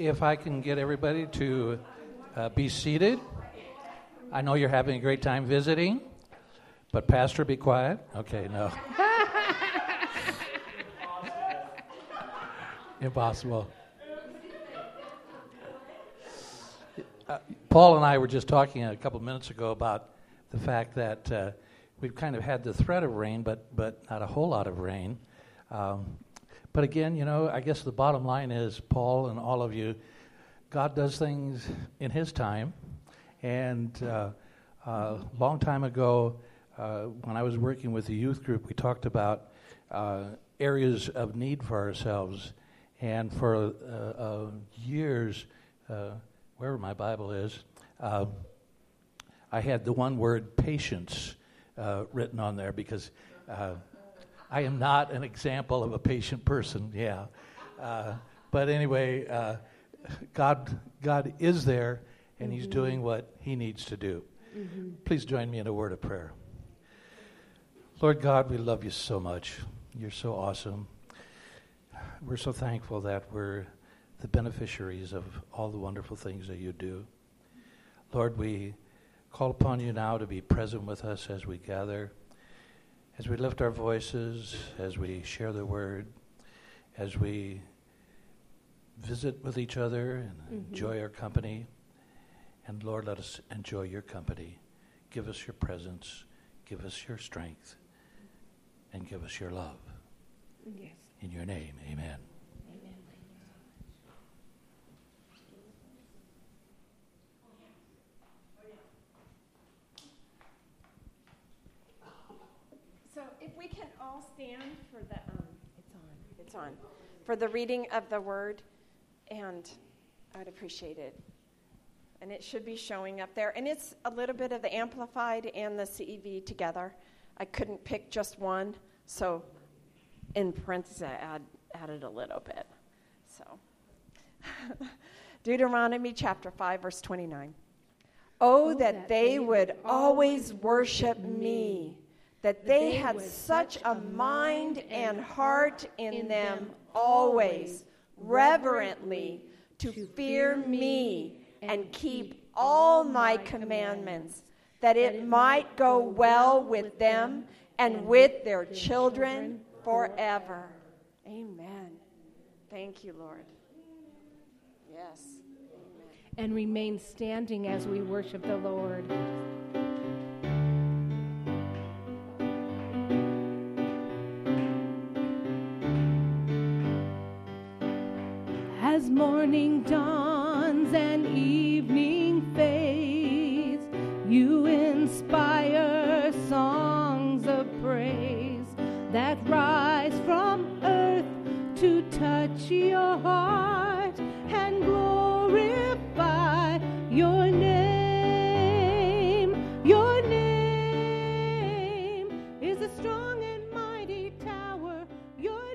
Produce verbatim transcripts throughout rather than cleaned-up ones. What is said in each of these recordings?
if I can get everybody to uh, be seated. I know you're having a great time visiting, but Pastor, be quiet. Okay, no. Impossible. Uh, Paul and I were just talking a couple minutes ago about the fact that uh, we've kind of had the threat of rain, but but not a whole lot of rain. Um, but again, you know, I guess the bottom line is, Paul and all of you, God does things in His time. And uh, a long time ago, uh, when I was working with the youth group, we talked about uh, areas of need for ourselves. And for uh, uh, years, uh, wherever my Bible is, uh, I had the one word patience uh, written on there because uh, I am not an example of a patient person, yeah. Uh, but anyway, uh, God, God is there, and mm-hmm. He's doing what He needs to do. Mm-hmm. Please join me in a word of prayer. Lord God, we love you so much. You're so awesome. We're so thankful that we're the beneficiaries of all the wonderful things that you do. Lord, we call upon you now to be present with us as we gather, as we lift our voices, as we share the word, as we visit with each other and mm-hmm. enjoy our company. And Lord, let us enjoy your company. Give us your presence, give us your strength, and give us your love. Yes. In your name, amen. Amen. So if we can all stand for the, um, it's on, it's on, for the reading of the word, and I'd appreciate it. And it should be showing up there. And it's a little bit of the Amplified and the C E V together. I couldn't pick just one, so in parentheses, I add, added a little bit. So, Deuteronomy chapter five, verse twenty-nine. Oh, that they would always worship me, that they had such a mind and heart in them always, reverently, to fear me and keep all my commandments, that it might go well with them and with their children forever. Amen. Thank you, Lord. Yes. Amen. And remain standing as we worship the Lord. As morning dawns and evening fades, you inspire songs of praise that rise from earth to touch your heart and glorify your name. Your name is a strong and mighty tower. Your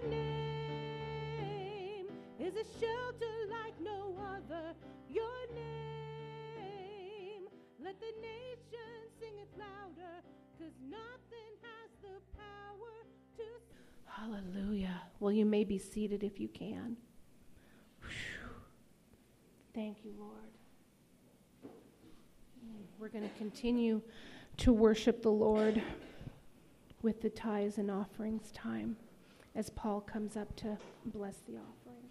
name is a shelter like no other. Your name, let the nations sing it louder, 'cause nothing has the power to. Hallelujah. Well, you may be seated if you can. Whew. Thank you, Lord. We're going to continue to worship the Lord with the tithes and offerings time as Paul comes up to bless the offering.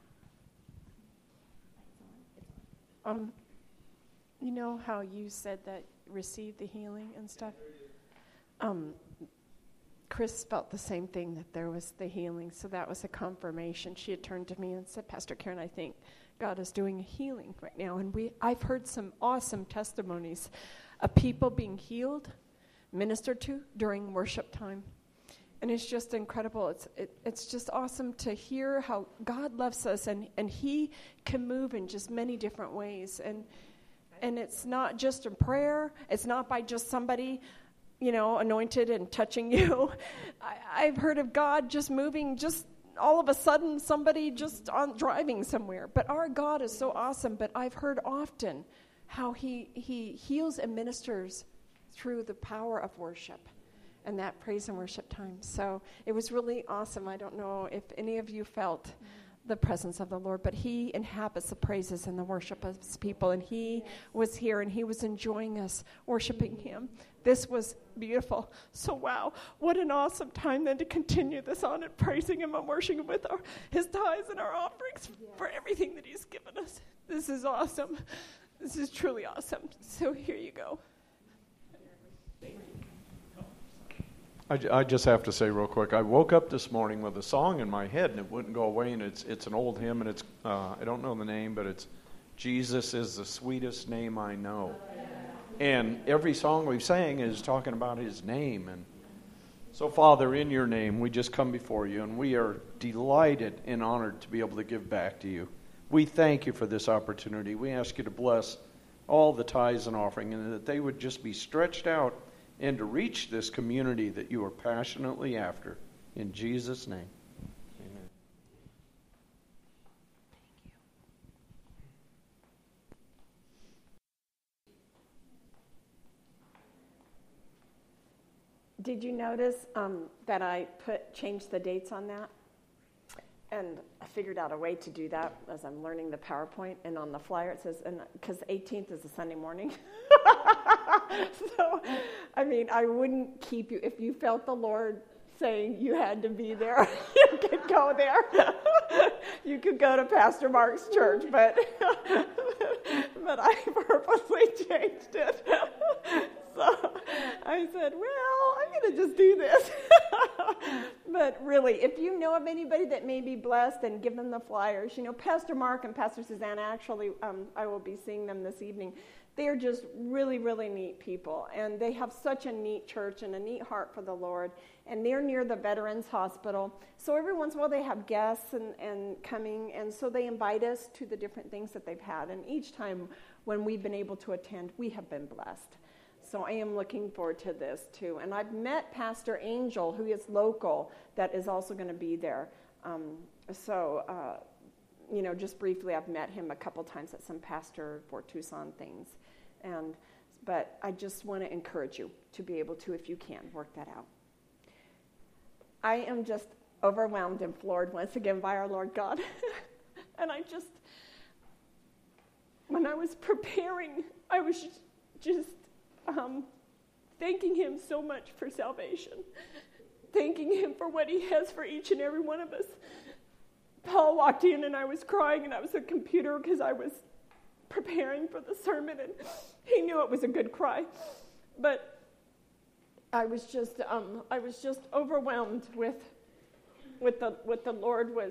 Um, you know how you said that receive the healing and stuff? Um, Chris felt the same thing, that there was the healing, so that was a confirmation. She had turned to me and said, Pastor Karen, I think God is doing a healing right now. And we, I've heard some awesome testimonies of people being healed, ministered to during worship time. And it's just incredible. It's it, it's just awesome to hear how God loves us, and, and He can move in just many different ways. And and it's not just in prayer. It's not by just somebody, you know, anointed and touching you. I, I've heard of God just moving, just all of a sudden somebody just on driving somewhere. But our God is so awesome. But I've heard often how he, he heals and ministers through the power of worship and that praise and worship time. So it was really awesome. I don't know if any of you felt the presence of the Lord, but he inhabits the praises and the worship of his people, and he was here, and he was enjoying us worshiping him. This was beautiful. So wow, what an awesome time then to continue this on and praising him and worshiping him with our, his tithes and our offerings for everything that he's given us. This is awesome. This is truly awesome. So here you go. I, j- I just have to say real quick, I woke up this morning with a song in my head, and it wouldn't go away, and it's it's an old hymn, and it's, uh, I don't know the name, but it's, Jesus is the sweetest name I know. And every song we've sang is talking about his name. And so, Father, in your name, we just come before you, and we are delighted and honored to be able to give back to you. We thank you for this opportunity. We ask you to bless all the tithes and offering, and that they would just be stretched out and to reach this community that you are passionately after. In Jesus' name, amen. Did you notice um, that I put changed the dates on that? And I figured out a way to do that as I'm learning the PowerPoint. And on the flyer it says, and because eighteenth is a Sunday morning. So, I mean, I wouldn't keep you. If you felt the Lord saying you had to be there, you could go there. You could go to Pastor Mark's church, but but I purposely changed it. So I said, well, I'm going to just do this. But really, if you know of anybody that may be blessed, then give them the flyers. You know, Pastor Mark and Pastor Susanna, actually, um, I will be seeing them this evening. They are just really, really neat people. And they have such a neat church and a neat heart for the Lord. And they're near the Veterans Hospital. So every once in a while they have guests and, and coming. And so they invite us to the different things that they've had. And each time when we've been able to attend, we have been blessed. So I am looking forward to this too. And I've met Pastor Angel, who is local, that is also going to be there. Um, so, uh, you know, just briefly, I've met him a couple times at some Pastor for Tucson things. And but I just want to encourage you to be able to, if you can, work that out. I am just overwhelmed and floored once again by our Lord God. And I just, when I was preparing, I was just, just Um, thanking him so much for salvation, thanking him for what he has for each and every one of us. Paul walked in and I was crying, and I was at the computer because I was preparing for the sermon, and he knew it was a good cry. But I was just um, I was just overwhelmed with with the what the Lord was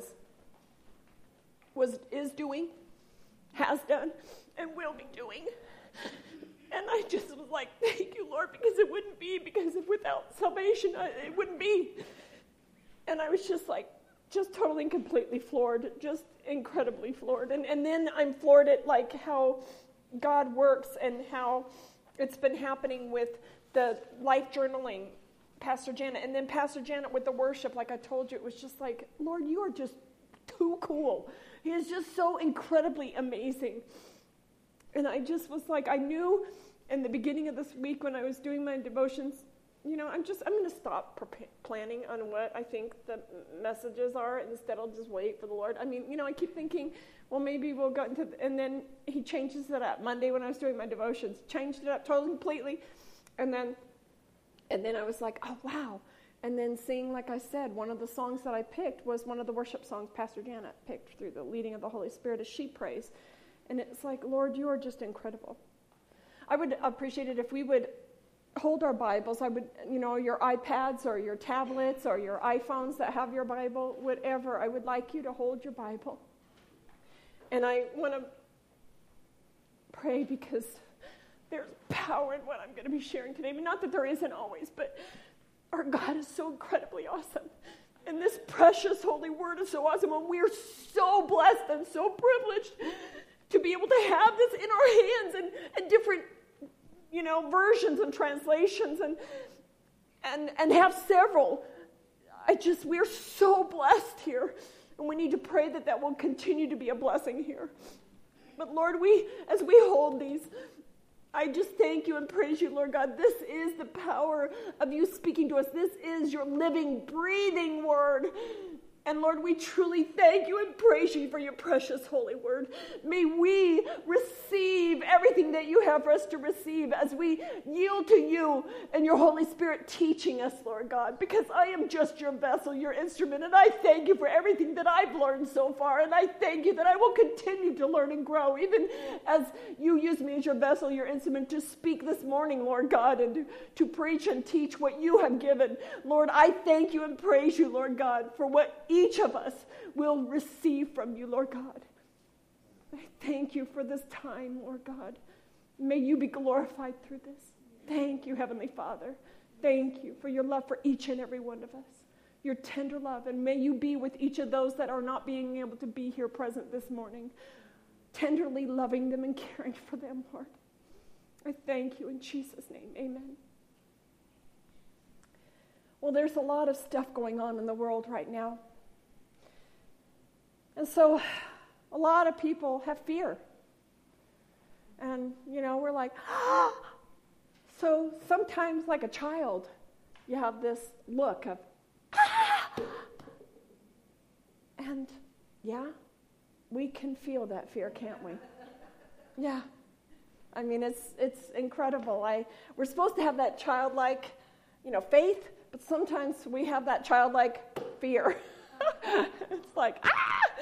was is doing, has done, and will be doing. And I just was like, thank you, Lord, because it wouldn't be, because if without salvation, I, it wouldn't be. And I was just like, just totally and completely floored, just incredibly floored. And, and then I'm floored at like how God works and how it's been happening with the life journaling, Pastor Janet. And then Pastor Janet with the worship, like I told you, it was just like, Lord, you are just too cool. He is just so incredibly amazing. And I just was like, I knew in the beginning of this week when I was doing my devotions, you know, I'm just, I'm going to stop pre- planning on what I think the messages are, and instead I'll just wait for the Lord. I mean, you know, I keep thinking, well, maybe we'll go into, the, and then he changes it up. Monday when I was doing my devotions, changed it up totally completely. And then, and then I was like, oh, wow. And then seeing, like I said, one of the songs that I picked was one of the worship songs Pastor Janet picked through the leading of the Holy Spirit as she prays. And it's like, Lord, you are just incredible. I would appreciate it if we would hold our Bibles. I would, you know, your iPads or your tablets or your iPhones that have your Bible, whatever. I would like you to hold your Bible. And I want to pray because there's power in what I'm going to be sharing today. I mean, not that there isn't always, but our God is so incredibly awesome. And this precious holy word is so awesome. And we are so blessed and so privileged to be able to have this in our hands and, and different, you know, versions and translations and and and have several. I just, we're so blessed here. And we need to pray that that will continue to be a blessing here. But Lord, we, as we hold these, I just thank you and praise you, Lord God. This is the power of you speaking to us. This is your living, breathing word. And Lord, we truly thank you and praise you for your precious holy word. May we receive everything that you have for us to receive as we yield to you and your Holy Spirit teaching us, Lord God, because I am just your vessel, your instrument, and I thank you for everything that I've learned so far, and I thank you that I will continue to learn and grow, even as you use me as your vessel, your instrument, to speak this morning, Lord God, and to, to preach and teach what you have given. Lord, I thank you and praise you, Lord God, for what each of us will receive from you, Lord God. I thank you for this time, Lord God. May you be glorified through this. Thank you, Heavenly Father. Thank you for your love for each and every one of us, your tender love, and may you be with each of those that are not being able to be here present this morning, tenderly loving them and caring for them, Lord. I thank you in Jesus' name. Amen. Well, there's a lot of stuff going on in the world right now. And so a lot of people have fear. And, you know, we're like, ah! So sometimes like a child, you have this look of, ah! And, yeah, we can feel that fear, can't we? Yeah. I mean, it's it's incredible. I We're supposed to have that childlike, you know, faith, but sometimes we have that childlike fear. It's like, ah!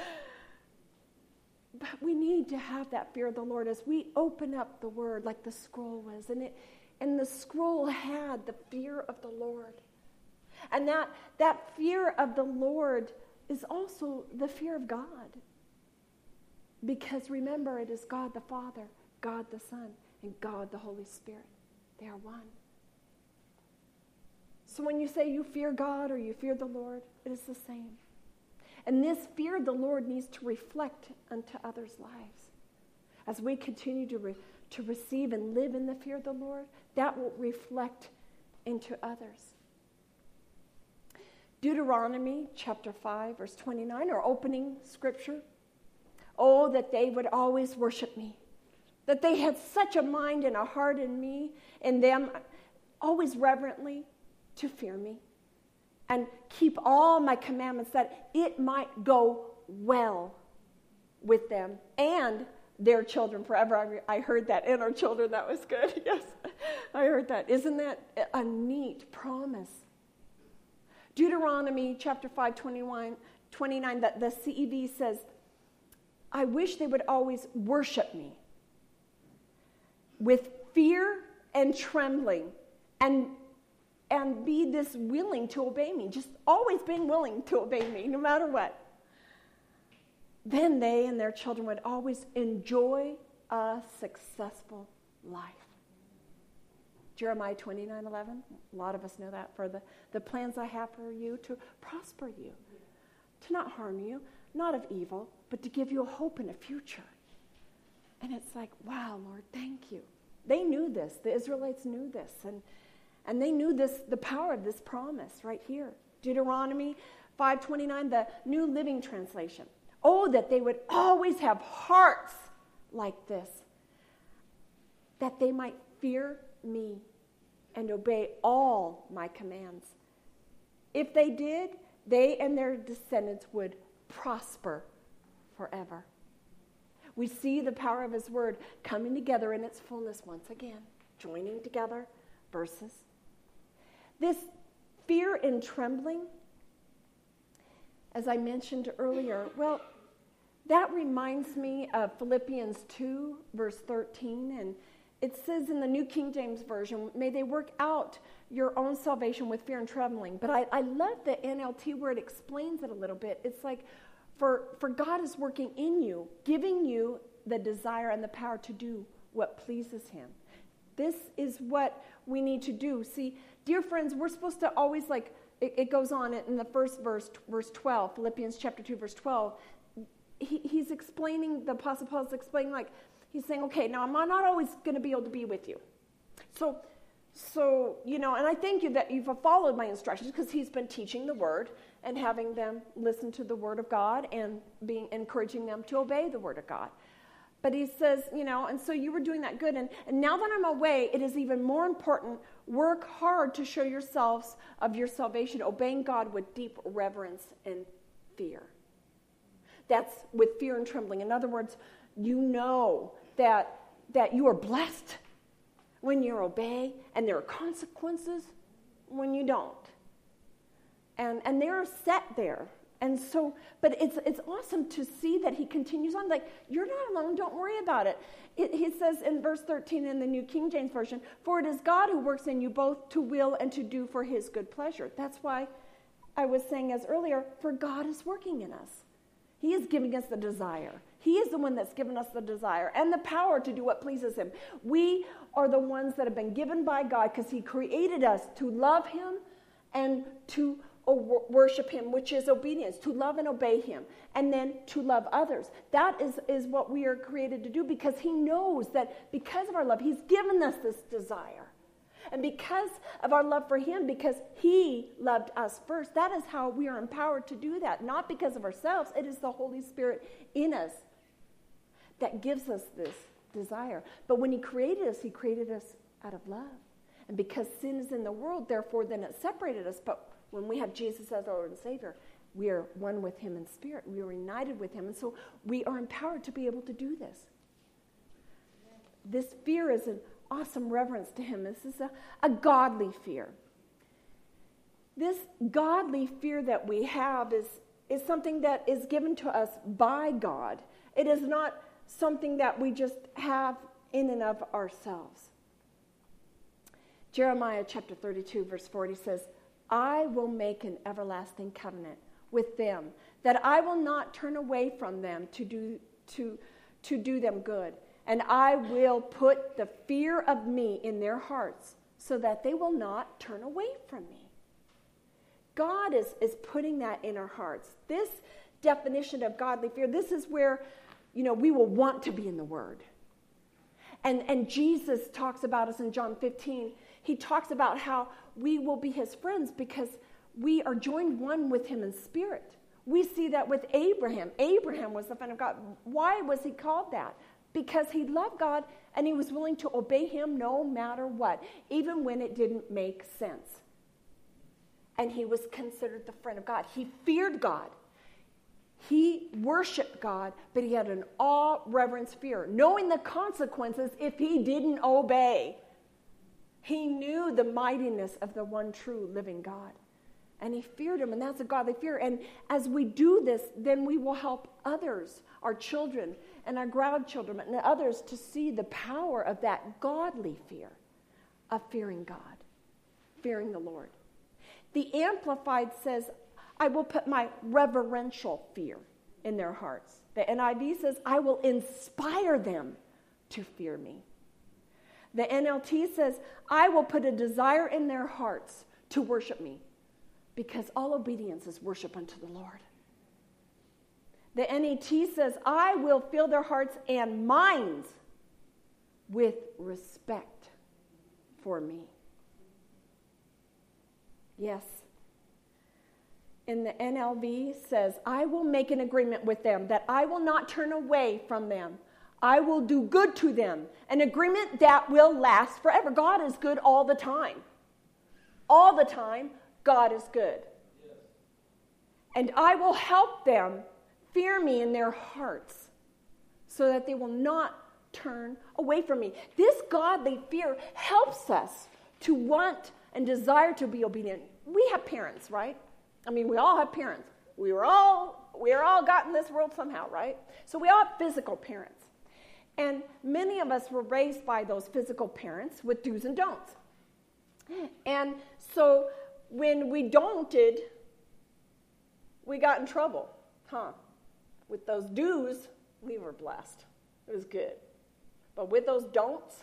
But we need to have that fear of the Lord as we open up the word like the scroll was. And it, and the scroll had the fear of the Lord. And that, that fear of the Lord is also the fear of God. Because remember, it is God the Father, God the Son, and God the Holy Spirit. They are one. So when you say you fear God or you fear the Lord, it is the same. And this fear of the Lord needs to reflect unto others' lives. As we continue to, re- to receive and live in the fear of the Lord, that will reflect into others. Deuteronomy chapter five, verse twenty-nine, our opening scripture. Oh, that they would always worship me. That they had such a mind and a heart in me, in them, always reverently to fear me. And keep all my commandments, that it might go well with them and their children forever. I, re- I heard that, and our children, that was good. Yes, I heard that. Isn't that a neat promise? Deuteronomy chapter five, twenty-one, twenty-nine, that the C E V says, I wish they would always worship me with fear and trembling, and and be this willing to obey me, just always being willing to obey me, no matter what. Then they and their children would always enjoy a successful life. Jeremiah twenty-nine eleven, a lot of us know that, for the, the plans I have for you to prosper you, to not harm you, not of evil, but to give you a hope and a future. And it's like, wow, Lord, thank you. They knew this. The Israelites knew this. And And they knew this, the power of this promise right here. Deuteronomy five twenty-nine, the New Living Translation. Oh, that they would always have hearts like this, that they might fear me and obey all my commands. If they did, they and their descendants would prosper forever. We see the power of his word coming together in its fullness once again, joining together verses. This fear and trembling, as I mentioned earlier, well, that reminds me of Philippians two, verse thirteen, and it says in the New King James Version, may they work out your own salvation with fear and trembling. But I, I love the N L T where it explains it a little bit. It's like, for, for God is working in you, giving you the desire and the power to do what pleases him. This is what we need to do. See, dear friends, we're supposed to always, like, it, it goes on in the first verse, verse twelve, Philippians chapter two, verse twelve. He, he's explaining, the Apostle Paul's explaining, like, he's saying, okay, now I'm not always going to be able to be with you. So, so, you know, and I thank you that you've followed my instructions, because he's been teaching the word and having them listen to the word of God and being encouraging them to obey the word of God. But he says, you know, and so you were doing that good. And, and now that I'm away, it is even more important. Work hard to show yourselves of your salvation, obeying God with deep reverence and fear. That's with fear and trembling. In other words, you know that, that you are blessed when you obey, and there are consequences when you don't. And and they're set there. And so, but it's it's awesome to see that he continues on. Like, you're not alone, don't worry about it. it. He says in verse thirteen in the New King James Version, for it is God who works in you both to will and to do for his good pleasure. That's why I was saying as earlier, for God is working in us. He is giving us the desire. He is the one that's given us the desire and the power to do what pleases him. We are the ones that have been given by God because he created us to love him and to worship him, which is obedience, to love and obey him, and then to love others. That is, is what we are created to do, because he knows that because of our love, he's given us this desire. And because of our love for him, because he loved us first, that is how we are empowered to do that. Not because of ourselves. It is the Holy Spirit in us that gives us this desire. But when he created us, he created us out of love. And because sin is in the world, therefore then it separated us. But when we have Jesus as our Lord and Savior, we are one with him in spirit. We are united with him. And so we are empowered to be able to do this. This fear is an awesome reverence to him. This is a, a godly fear. This godly fear that we have is, is something that is given to us by God. It is not something that we just have in and of ourselves. Jeremiah chapter thirty-two, verse forty says, I will make an everlasting covenant with them, that I will not turn away from them to do, to, to do them good. And I will put the fear of me in their hearts so that they will not turn away from me. God is, is putting that in our hearts. This definition of godly fear, this is where, you know, we will want to be in the Word. And, and Jesus talks about us in John fifteen. He talks about how we will be his friends because we are joined one with him in spirit. We see that with Abraham. Abraham was the friend of God. Why was he called that? Because he loved God and he was willing to obey him no matter what, even when it didn't make sense. And he was considered the friend of God. He feared God. He worshiped God, but he had an awe, reverence, fear, knowing the consequences if he didn't obey. He knew the mightiness of the one true living God. And he feared him, and that's a godly fear. And as we do this, then we will help others, our children and our grandchildren and others, to see the power of that godly fear of fearing God, fearing the Lord. The Amplified says, I will put my reverential fear in their hearts. The N I V says, I will inspire them to fear me. The N L T says, I will put a desire in their hearts to worship me, because all obedience is worship unto the Lord. The N E T says, I will fill their hearts and minds with respect for me. Yes. In the N L V says, I will make an agreement with them that I will not turn away from them. I will do good to them. An agreement that will last forever. God is good all the time. All the time, God is good. Yes. And I will help them fear me in their hearts so that they will not turn away from me. This godly fear helps us to want and desire to be obedient. We have parents, right? I mean, we all have parents. We were all, we are all got in this world somehow, right? So we all have physical parents. And many of us were raised by those physical parents with do's and don'ts. And so when we don'ted, we got in trouble, huh? With those do's, we were blessed. It was good. But with those don'ts,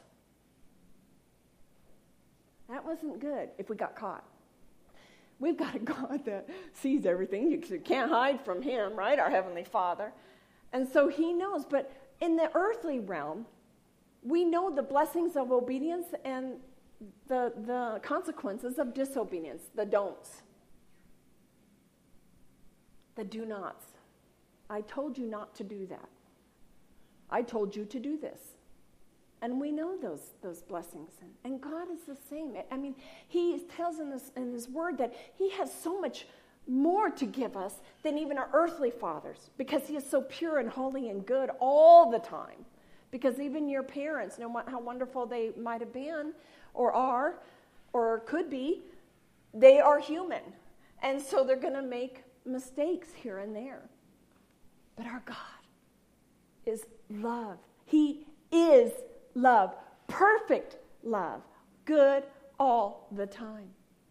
that wasn't good if we got caught. We've got a God that sees everything. You can't hide from him, right? Our Heavenly Father. And so he knows. But in the earthly realm, we know the blessings of obedience and the, the consequences of disobedience, the don'ts, the do nots. I told you not to do that. I told you to do this. And we know those, those blessings. And, and God is the same. I mean, he tells in, this, in his word that he has so much more to give us than even our earthly fathers, because he is so pure and holy and good all the time. Because even your parents, no matter how wonderful they might have been or are or could be, they are human. And so they're going to make mistakes here and there. But our God is love. He is love. Perfect love. Good all the time.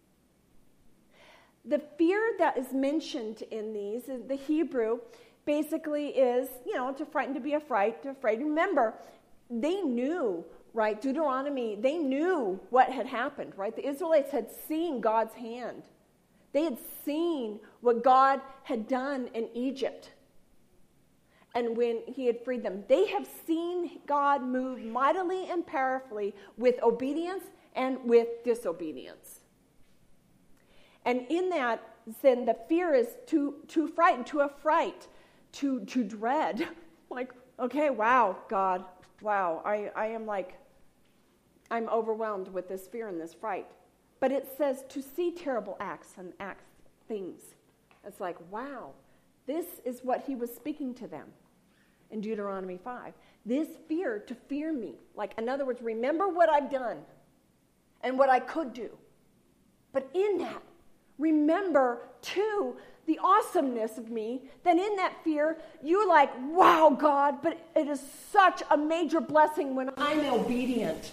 The fear that is mentioned in these, the Hebrew, basically is, you know, to frighten, to be afraid, to afraid. Remember, they knew, right, Deuteronomy, they knew what had happened, right? The Israelites had seen God's hand. They had seen what God had done in Egypt. And when he had freed them, they have seen God move mightily and powerfully with obedience and with disobedience. And in that, then the fear is to, to frighten, to affright, to, to dread. Like, okay, wow, God, wow, I, I am like, I'm overwhelmed with this fear and this fright. But it says to see terrible acts and acts, things. It's like, wow, this is what he was speaking to them in Deuteronomy five. This fear, to fear me. Like, in other words, remember what I've done and what I could do. But in that, remember, too, the awesomeness of me, then in that fear, you're like, wow, God, but it is such a major blessing when I'm obedient.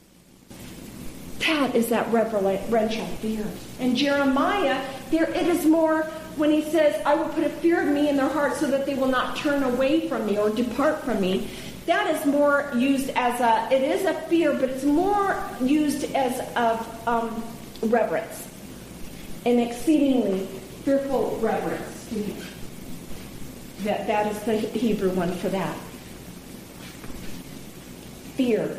That is that reverential fear. And Jeremiah, here it is more when he says, I will put a fear of me in their hearts so that they will not turn away from me or depart from me. That is more used as a, it is a fear, but it's more used as of um, reverence. An exceedingly fearful reverence to me. That, that is the Hebrew one for that. Fear.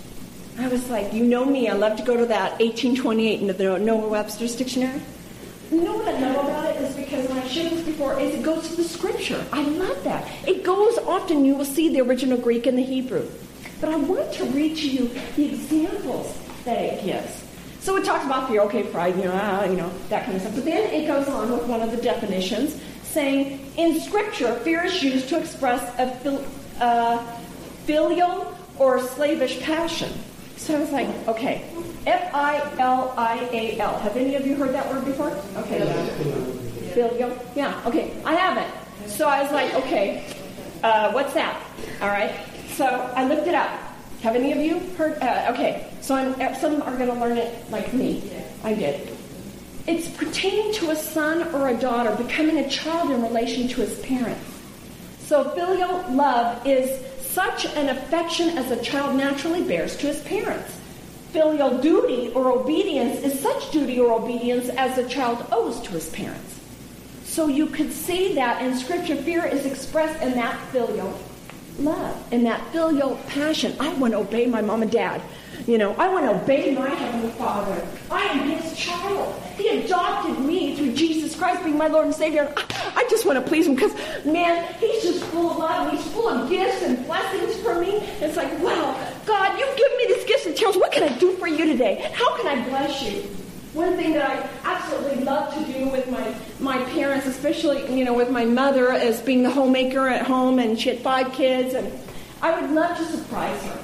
I was like, you know me, I love to go to that eighteen twenty-eight in the Noah Webster's dictionary. You know what I know about it is because, when I shared this before, is it goes to the scripture. I love that. It goes often, you will see the original Greek and the Hebrew. But I want to read to you the examples that it gives. So it talks about fear, okay, pride, you know, ah, you know, that kind of stuff. But then it goes on with one of the definitions, saying, in Scripture, fear is used to express a fil- uh, filial or slavish passion. So I was like, okay, F I L I A L. Have any of you heard that word before? Okay. Yeah. Filial? Yeah, okay. I haven't. So I was like, okay, uh, what's that? All right. So I looked it up. Have any of you heard? Uh, okay. So I'm, some are going to learn it like me. I did. It's pertaining to a son or a daughter becoming a child in relation to his parents. So filial love is such an affection as a child naturally bears to his parents. Filial duty or obedience is such duty or obedience as a child owes to his parents. So you could see that in Scripture, fear is expressed in that filial love, in that filial passion. I want to obey my mom and dad. You know, I want to obey my Heavenly Father. I am His child. He adopted me through Jesus Christ being my Lord and Savior. I just want to please Him because, man, He's just full of love. He's full of gifts and blessings for me. It's like, wow, God, you've given me these gifts and talents. What can I do for you today? How can I bless you? One thing that I absolutely love to do with my, my parents, especially, you know, with my mother as being the homemaker at home, and she had five kids, and I would love to surprise her.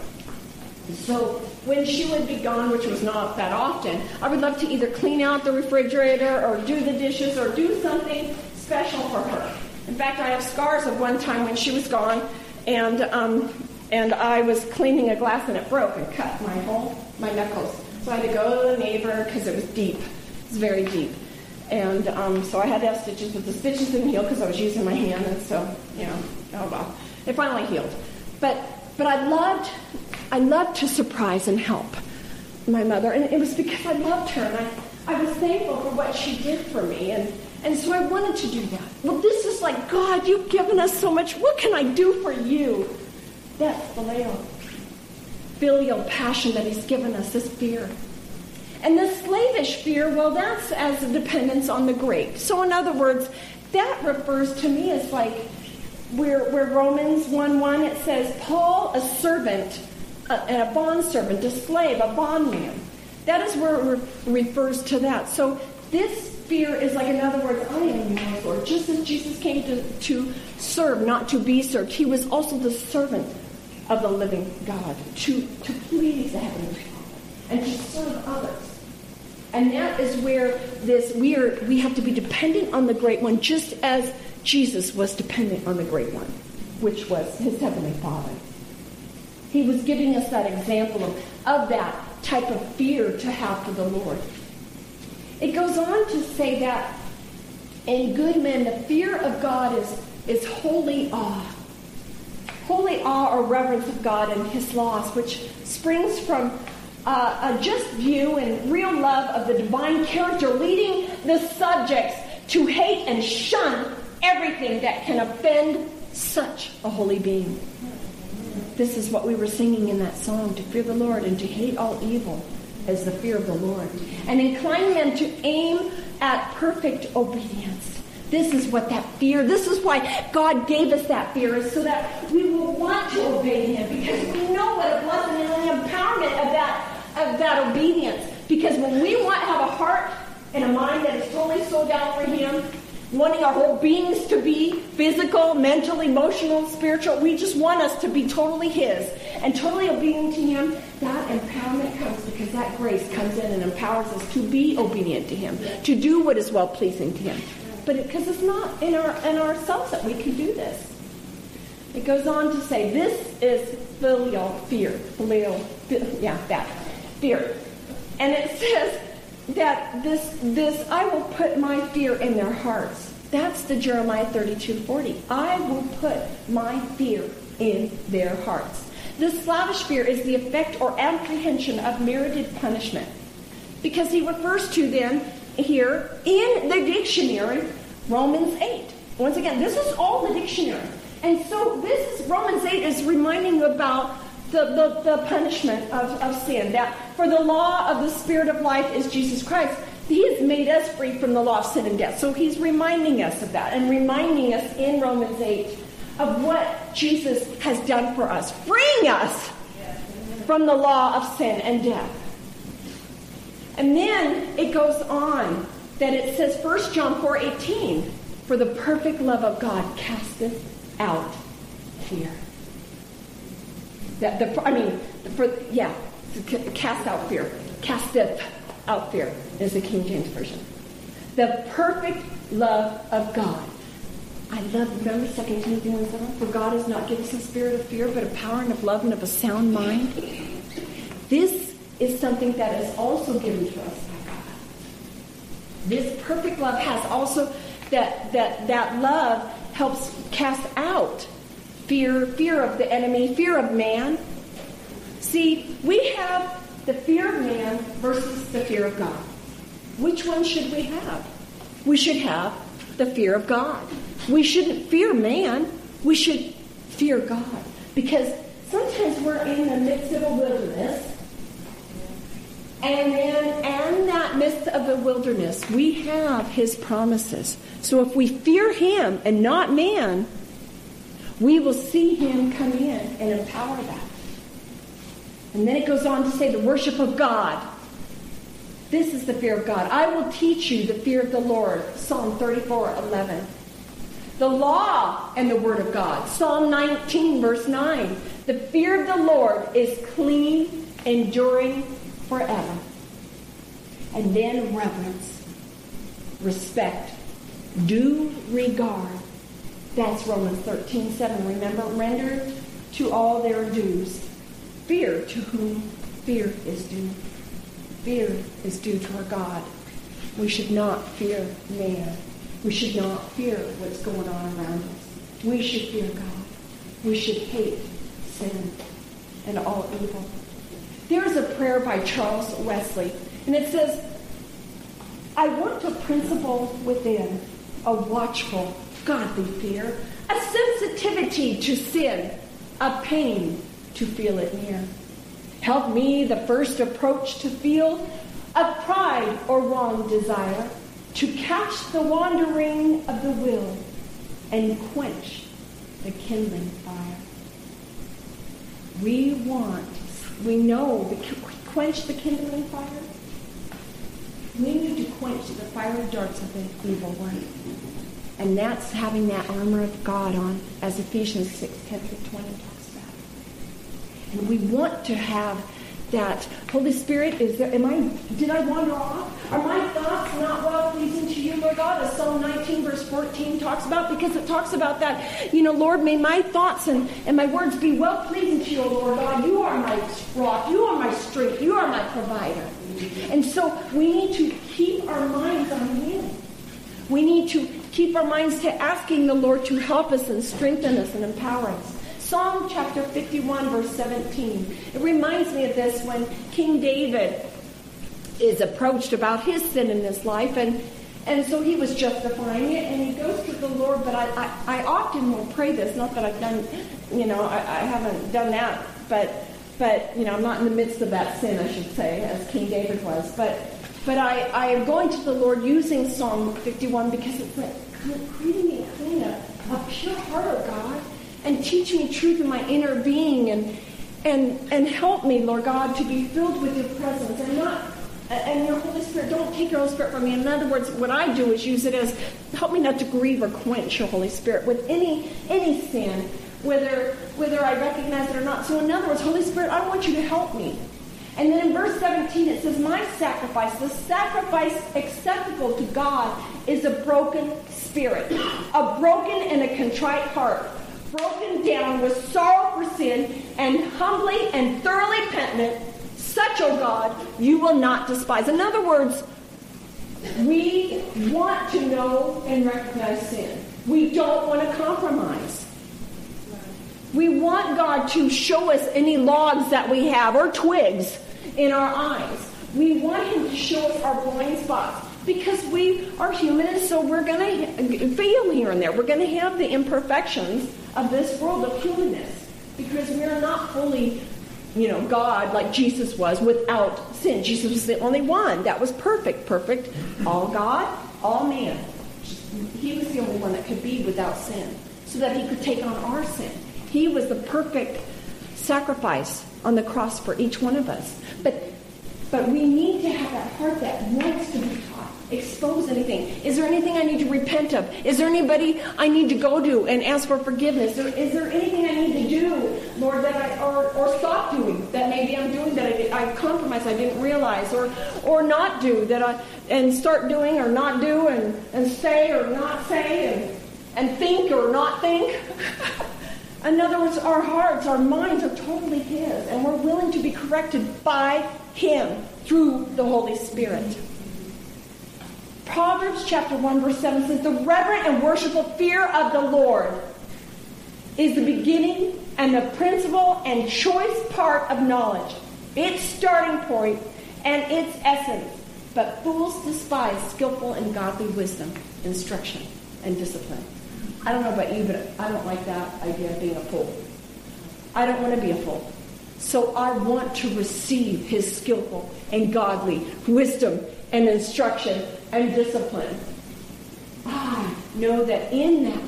So when she would be gone, which was not that often, I would love to either clean out the refrigerator or do the dishes or do something special for her. In fact, I have scars of one time when she was gone, and um, and I was cleaning a glass and it broke and cut my whole, my knuckles. So I had to go to the neighbor because it was deep. It was very deep. And um, so I had to have stitches, but the stitches didn't heal because I was using my hand, and so, you know, oh well. It finally healed. But but I loved I loved to surprise and help my mother, and it was because I loved her, and I, I was thankful for what she did for me, and, and so I wanted to do that. Well, this is like, God, you've given us so much. What can I do for you? That's filial, filial passion that He's given us, this fear. And the slavish fear, well, that's as a dependence on the great. So in other words, that refers to me as like, where, where Romans one one, it says, Paul, a servant, a, a bondservant, a slave, a bondman. That is where it re- refers to that. So this fear is like, in other words, I am yours, Lord. Just as Jesus came to, to serve, not to be served, he was also the servant of the living God, to, to please the Heavenly Father and to serve others. And that is where this we are. We have to be dependent on the Great One, just as Jesus was dependent on the Great One, which was his Heavenly Father. He was giving us that example of, of that type of fear to have for the Lord. It goes on to say that in good men, the fear of God is, is holy awe. Holy awe or reverence of God and his laws, which springs from uh, a just view and real love of the divine character, leading the subjects to hate and shun everything that can offend such a holy being. This is what we were singing in that song, to fear the Lord and to hate all evil as the fear of the Lord. And incline men to aim at perfect obedience. This is what that fear, this is why God gave us that fear, is so that we will want to obey him, because we know what a blessing and an empowerment of that, of that obedience. Because when we want to have a heart and a mind that is totally sold out for him, wanting our whole beings to be physical, mental, emotional, spiritual, we just want us to be totally his and totally obedient to him. That empowerment comes because that grace comes in and empowers us to be obedient to him, to do what is well-pleasing to him. But because it, it's not in our in ourselves that we can do this. It goes on to say, this is filial fear. Filial, yeah, that, fear. And it says that this, this, I will put my fear in their hearts. That's the Jeremiah thirty-two forty. I will put my fear in their hearts. This slavish fear is the effect or apprehension of merited punishment. Because he refers to then here in the dictionary, Romans eight. Once again, this is all the dictionary. And so this is, Romans eight is reminding you about the, the, the punishment of, of sin. That for the law of the Spirit of life is Jesus Christ. He has made us free from the law of sin and death. So he's reminding us of that and reminding us in Romans eight of what Jesus has done for us, freeing us from the law of sin and death. And then it goes on that it says, First John four eighteen, for the perfect love of God casteth out fear. That the I mean, for yeah, cast out fear, casteth out fear is the King James version. The perfect love of God. I love, remember Second Timothy one seven? For God has not given us a spirit of fear, but of power and of love and of a sound mind. This is something that is also given to us by God. This perfect love has also, that that that love helps cast out fear, fear of the enemy, fear of man. See, we have the fear of man versus the fear of God. Which one should we have? We should have the fear of God. We shouldn't fear man. We should fear God. Because sometimes we're in the midst of a wilderness. And then in that midst of the wilderness, we have his promises. So if we fear him and not man, we will see him come in and empower that. And then it goes on to say the worship of God. This is the fear of God. I will teach you the fear of the Lord. Psalm thirty-four eleven. The law and the word of God. Psalm nineteen, verse nine. The fear of the Lord is clean, enduring forever. And then reverence, respect, due regard. That's Romans thirteen seven. Remember, render to all their dues. Fear to whom fear is due. Fear is due to our God. We should not fear man. We should not fear what's going on around us. We should fear God. We should hate sin and all evil. There's a prayer by Charles Wesley, and it says, I want a principle within, a watchful, godly fear, a sensitivity to sin, a pain to feel it near. Help me the first approach to feel of pride or wrong desire, to catch the wandering of the will and quench the kindling fire. We want, we know, the, quench the kindling fire. We need to quench the fiery darts of the evil one. And that's having that armor of God on, as Ephesians six, ten through twenty talks about. And we want to have that. Holy Spirit, is there, am I, did I wander off? Are my thoughts not well pleasing to you, Lord God, as Psalm nineteen verse fourteen talks about? Because it talks about that, you know, Lord, may my thoughts and, and my words be well pleasing to you, Lord God. You are my rock. You are my strength. You are my provider. And so we need to keep our minds on Him. We need to keep our minds to asking the Lord to help us and strengthen us and empower us. Psalm chapter fifty-one, verse seventeen. It reminds me of this when King David is approached about his sin in this life, and and so he was justifying it, and he goes to the Lord. But I, I, I often will pray this, not that I've done, you know, I, I haven't done that, but but you know, I'm not in the midst of that sin, I should say, as King David was. But but I, I am going to the Lord using Psalm fifty-one because it's like creating me clean a, a pure heart, oh God. And teach me truth in my inner being, and and and help me, Lord God, to be filled with your presence, and not and your Holy Spirit. Don't take your Holy Spirit from me. In other words, what I do is use it as help me not to grieve or quench your Holy Spirit with any any sin, whether whether I recognize it or not. So in other words, Holy Spirit, I want you to help me. And then in verse seventeen it says, "My sacrifice, the sacrifice acceptable to God, is a broken spirit, a broken and a contrite heart." Broken down with sorrow for sin, and humbly and thoroughly penitent, such, O God, you will not despise. In other words, we want to know and recognize sin. We don't want to compromise. We want God to show us any logs that we have or twigs in our eyes. We want Him to show us our blind spots. Because we are human, and so we're going to fail here and there. We're going to have the imperfections of this world of humanness. Because we are not fully, you know, God like Jesus was without sin. Jesus was the only one that was perfect. Perfect, all God, all man. He was the only one that could be without sin. So that He could take on our sin. He was the perfect sacrifice on the cross for each one of us. But, but we need to have that heart that wants to be taught. Expose anything. Is there anything I need to repent of? Is there anybody I need to go to and ask for forgiveness? Or is there anything I need to do, Lord, that I or, or stop doing that maybe I'm doing that I, I compromised, I didn't realize, or or not do that I and start doing or not do and, and say or not say and and think or not think. In other words, our hearts, our minds are totally His, and we're willing to be corrected by Him through the Holy Spirit. Proverbs chapter one verse seven says, "The reverent and worshipful fear of the Lord is the beginning and the principal and choice part of knowledge, its starting point and its essence. But fools despise skillful and godly wisdom, instruction, and discipline." I don't know about you, but I don't like that idea of being a fool. I don't want to be a fool. So I want to receive His skillful and godly wisdom and instruction and discipline. I know that in that,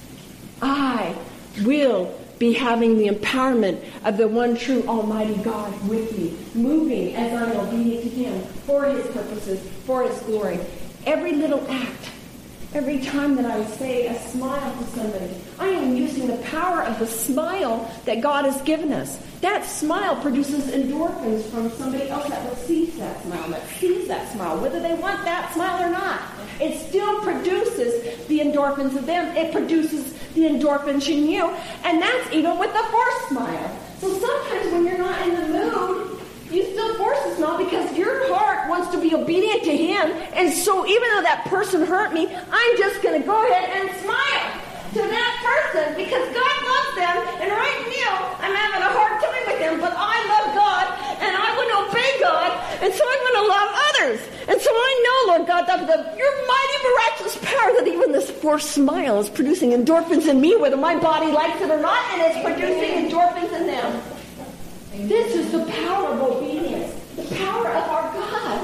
I will be having the empowerment of the one true Almighty God with me, moving as I'm obedient to Him for His purposes, for His glory. Every little act, every time that I say a smile to somebody, I am using the power of the smile that God has given us. That smile produces endorphins from somebody else that receives that smile, that sees that smile, whether they want that smile or not. It still produces the endorphins of them. It produces the endorphins in you. And that's even with the forced smile. So sometimes when you're not in the mood, you still force a smile because your heart wants to be obedient to Him. And so even though that person hurt me, I'm just going to go ahead and smile to that person because God loves them. And right now, I'm having a hard time with them, but I love God and I want to obey God. And so I'm going to love others. And so I know, Lord God, that the, your mighty miraculous power that even this forced smile is producing endorphins in me, whether my body likes it or not, and it's producing endorphins in them. This is the power of obedience, the power of our God.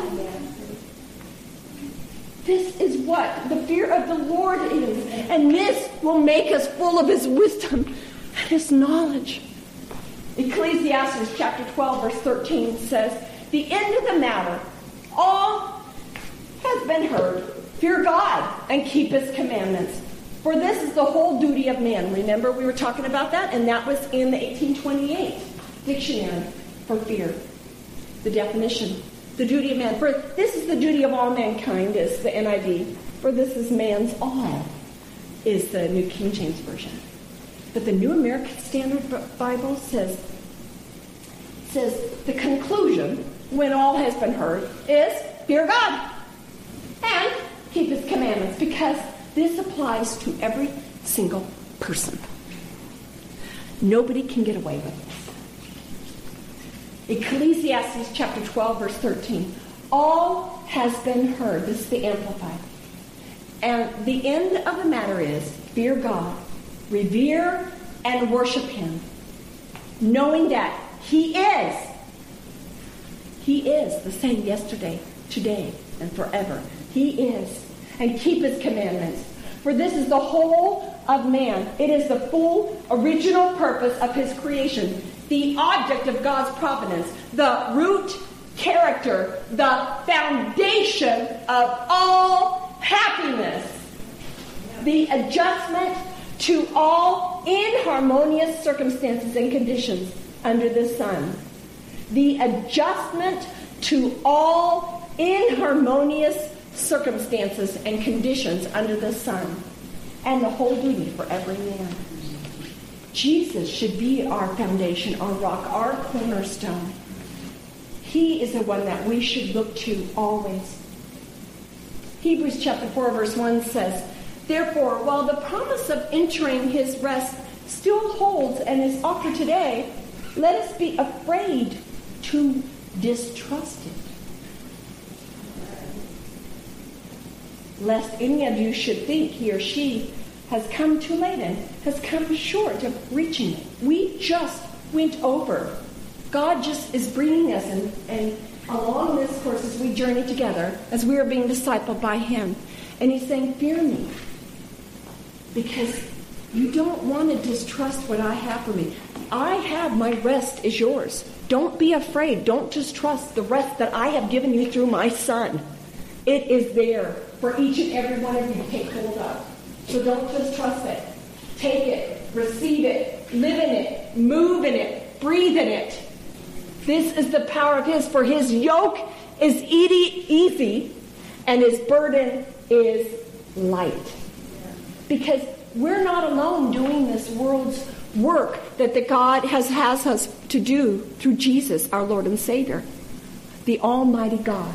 This is what the fear of the Lord is. And this will make us full of His wisdom and His knowledge. Ecclesiastes chapter twelve verse thirteen says, "The end of the matter, all has been heard, fear God and keep his commandments. For this is the whole duty of man. Remember, we were talking about that, and that was in the eighteen twenty-eight dictionary for fear. The definition, the duty of man. For this is the duty of all mankind, is the N I V. For this is man's all, is the New King James Version. But the New American Standard Bible says, says the conclusion, when all has been heard, is fear God and keep his commandments, because this applies to every single person. Nobody can get away with this. Ecclesiastes chapter twelve, verse thirteen. All has been heard. This is the Amplified. And the end of the matter is, fear God, revere and worship him, knowing that he is, he is the same yesterday, today, and forever. He is. And keep his commandments. For this is the whole of man. It is the full original purpose of his creation, the object of God's providence, the root character, the foundation of all happiness, the adjustment to all inharmonious circumstances and conditions under the sun, the adjustment to all inharmonious circumstances and conditions under the sun, and the whole duty for every man. Jesus should be our foundation, our rock, our cornerstone. He is the one that we should look to always. Hebrews chapter four, verse one says, therefore, while the promise of entering his rest still holds and is offered today, let us be afraid to distrust it, lest any of you should think he or she has come too late and has come short of reaching it. We just went over. God just is bringing us and, and along this course as we journey together, as we are being discipled by him. And he's saying, fear me, because you don't want to distrust what I have for me. I have, my rest is yours. Don't be afraid. Don't distrust the rest that I have given you through my Son. It is there for each and every one of you to take hold of. So don't just trust it. Take it, receive it, live in it, move in it, breathe in it. This is the power of his, for his yoke is easy and his burden is light. Because we're not alone doing this world's work that the God has, has us to do through Jesus, our Lord and Savior, the Almighty God.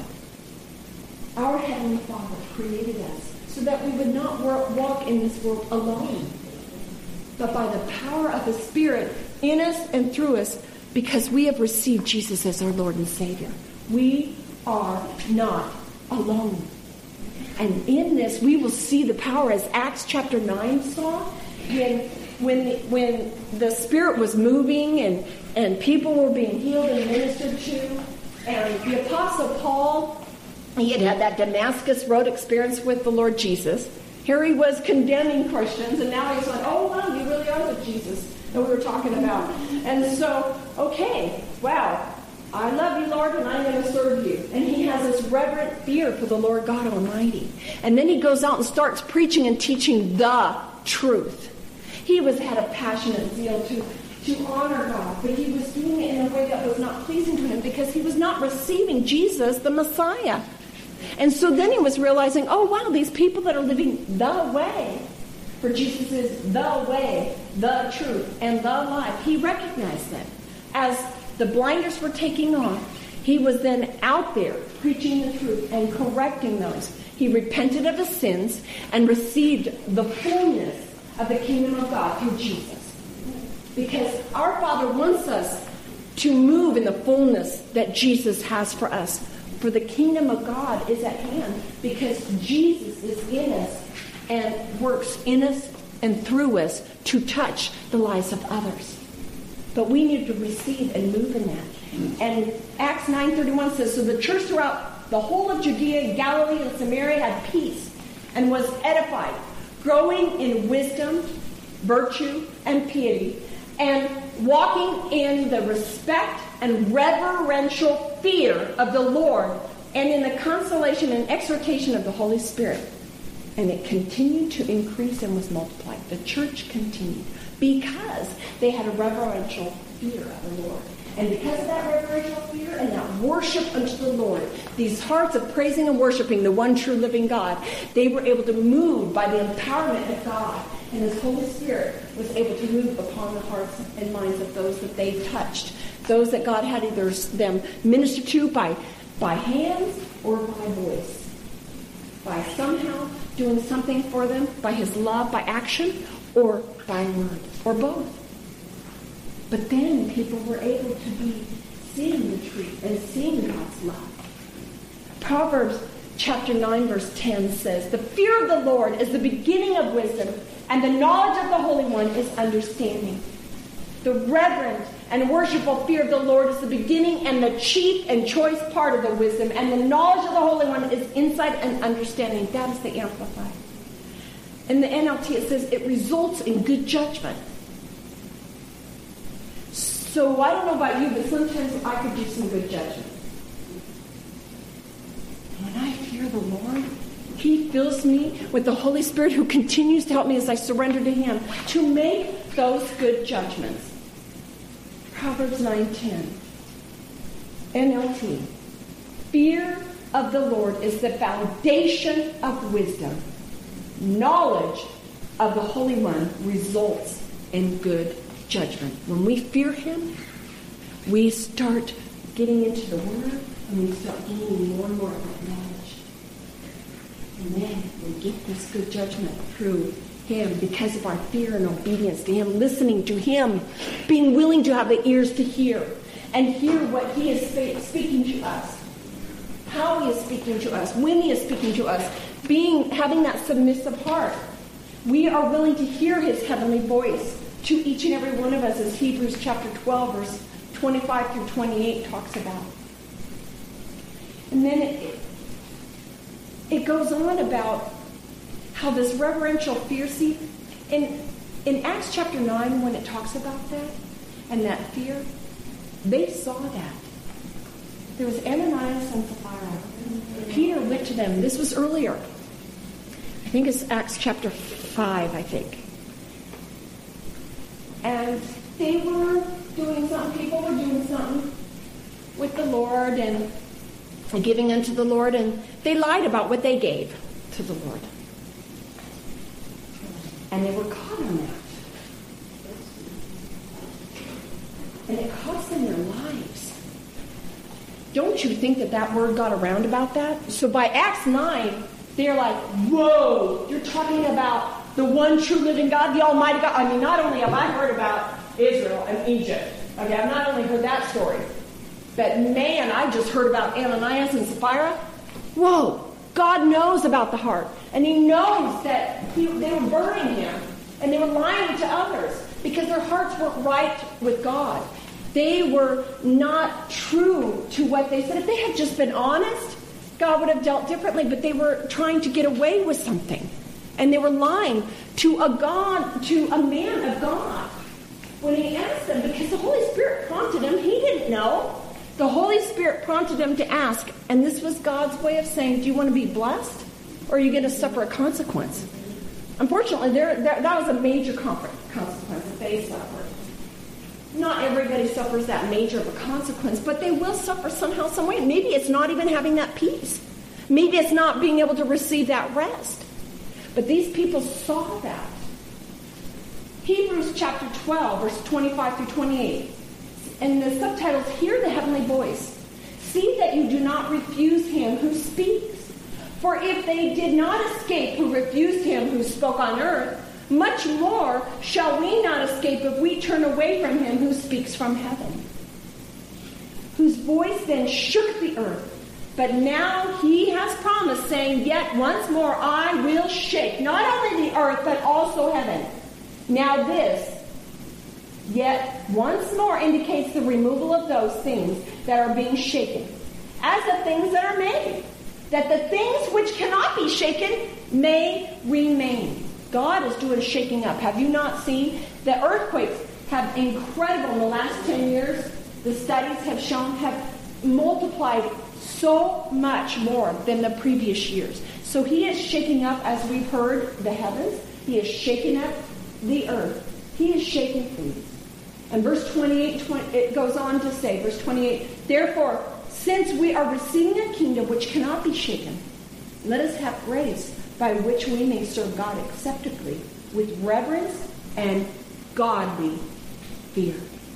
Our Heavenly Father created us so that we would not walk in this world alone, but by the power of the Spirit in us and through us, because we have received Jesus as our Lord and Savior. We are not alone. And in this, we will see the power, as Acts chapter nine saw, when when the, when the Spirit was moving and, and people were being healed and ministered to. And the Apostle Paul, he had had that Damascus Road experience with the Lord Jesus. Here he was condemning Christians, and now he's like, oh, wow, you really are the Jesus that we were talking about. And so, okay, wow, I love you, Lord, and I'm going to serve you. And he has this reverent fear for the Lord God Almighty. And then he goes out and starts preaching and teaching the truth. He was had a passionate zeal to, to honor God, but he was doing it in a way that was not pleasing to him because he was not receiving Jesus, the Messiah. And so then he was realizing, oh, wow, these people that are living the way, for Jesus is the way, the truth, and the life. He recognized them. As the blinders were taking off, he was then out there preaching the truth and correcting those. He repented of his sins and received the fullness of the kingdom of God through Jesus. Because our Father wants us to move in the fullness that Jesus has for us. For the kingdom of God is at hand because Jesus is in us and works in us and through us to touch the lives of others. But we need to receive and move in that. And Acts nine thirty-one says, so the church throughout the whole of Judea, Galilee, and Samaria had peace and was edified, growing in wisdom, virtue, and piety, and walking in the respect and reverential fear of the Lord and in the consolation and exhortation of the Holy Spirit. And it continued to increase and was multiplied. The church continued because they had a reverential fear of the Lord. And because of that reverential fear and that worship unto the Lord, these hearts of praising and worshiping the one true living God, they were able to move by the empowerment of God. And His Holy Spirit was able to move upon the hearts and minds of those that they touched. Those that God had either them minister to by, by hands or by voice. By somehow doing something for them, by His love, by action, or by word, or both. But then people were able to be seeing the truth and seeing God's love. Proverbs chapter nine verse ten says, "The fear of the Lord is the beginning of wisdom, and the knowledge of the Holy One is understanding." The reverent and worshipful fear of the Lord is the beginning and the chief and choice part of the wisdom, and the knowledge of the Holy One is insight and understanding. That is the Amplified. In the N L T it says it results in good judgment. So I don't know about you, but sometimes I could do some good judgment. When I fear the Lord, He fills me with the Holy Spirit who continues to help me as I surrender to Him to make those good judgments. Proverbs nine ten. N L T. Fear of the Lord is the foundation of wisdom. Knowledge of the Holy One results in good judgment. When we fear Him, we start getting into the Word, and we start gaining more and more of that knowledge. And then we get this good judgment through Him because of our fear and obedience to Him, listening to Him, being willing to have the ears to hear and hear what He is speaking to us, how He is speaking to us, when He is speaking to us, being having that submissive heart. We are willing to hear His heavenly voice to each and every one of us, as Hebrews chapter twelve, verse twenty-five through twenty-eight talks about. And then it, it goes on about how this reverential fear, see, in, in Acts chapter nine, when it talks about that, and that fear, they saw that. There was Ananias and Sapphira. Peter went to them. This was earlier. I think it's Acts chapter five, I think. And they were doing something, people were doing something with the Lord and giving unto the Lord, and they lied about what they gave to the Lord. And they were caught on that. And it cost them their lives. Don't you think that that word got around about that? So by Acts nine, they're like, whoa, you're talking about the one true living God, the Almighty God. I mean, not only have I heard about Israel and Egypt, okay, I've not only heard that story, but man, I just heard about Ananias and Sapphira. Whoa, God knows about the heart. And He knows that he, they were burning Him and they were lying to others because their hearts weren't right with God. They were not true to what they said. If they had just been honest, God would have dealt differently, but they were trying to get away with something. And they were lying to a God, to a man of God. When He asked them, because the Holy Spirit prompted him, he didn't know. The Holy Spirit prompted him to ask, and this was God's way of saying, do you want to be blessed, or are you going to suffer a consequence? Unfortunately, there, there, that was a major consequence that they suffered. Not everybody suffers that major of a consequence, but they will suffer somehow, some way. Maybe it's not even having that peace. Maybe it's not being able to receive that rest. But these people saw that. Hebrews chapter twelve, verse twenty-five through twenty-eight. And the subtitles, hear the heavenly voice. See that you do not refuse Him who speaks. For if they did not escape who refused Him who spoke on earth, much more shall we not escape if we turn away from Him who speaks from heaven. Whose voice then shook the earth. But now He has promised, saying, yet once more I will shake, not only the earth, but also heaven. Now this, yet once more, indicates the removal of those things that are being shaken, as the things that are made, that the things which cannot be shaken may remain. God is doing shaking up. Have you not seen? The earthquakes have incredible, in the last ten years, the studies have shown, have multiplied so much more than the previous years. So he is shaking up, as we've heard, the heavens. He is shaking up the earth. He is shaking things. And verse twenty-eight, twenty, it goes on to say, verse twenty-eight, therefore, since we are receiving a kingdom which cannot be shaken, let us have grace by which we may serve God acceptably with reverence and godly fear.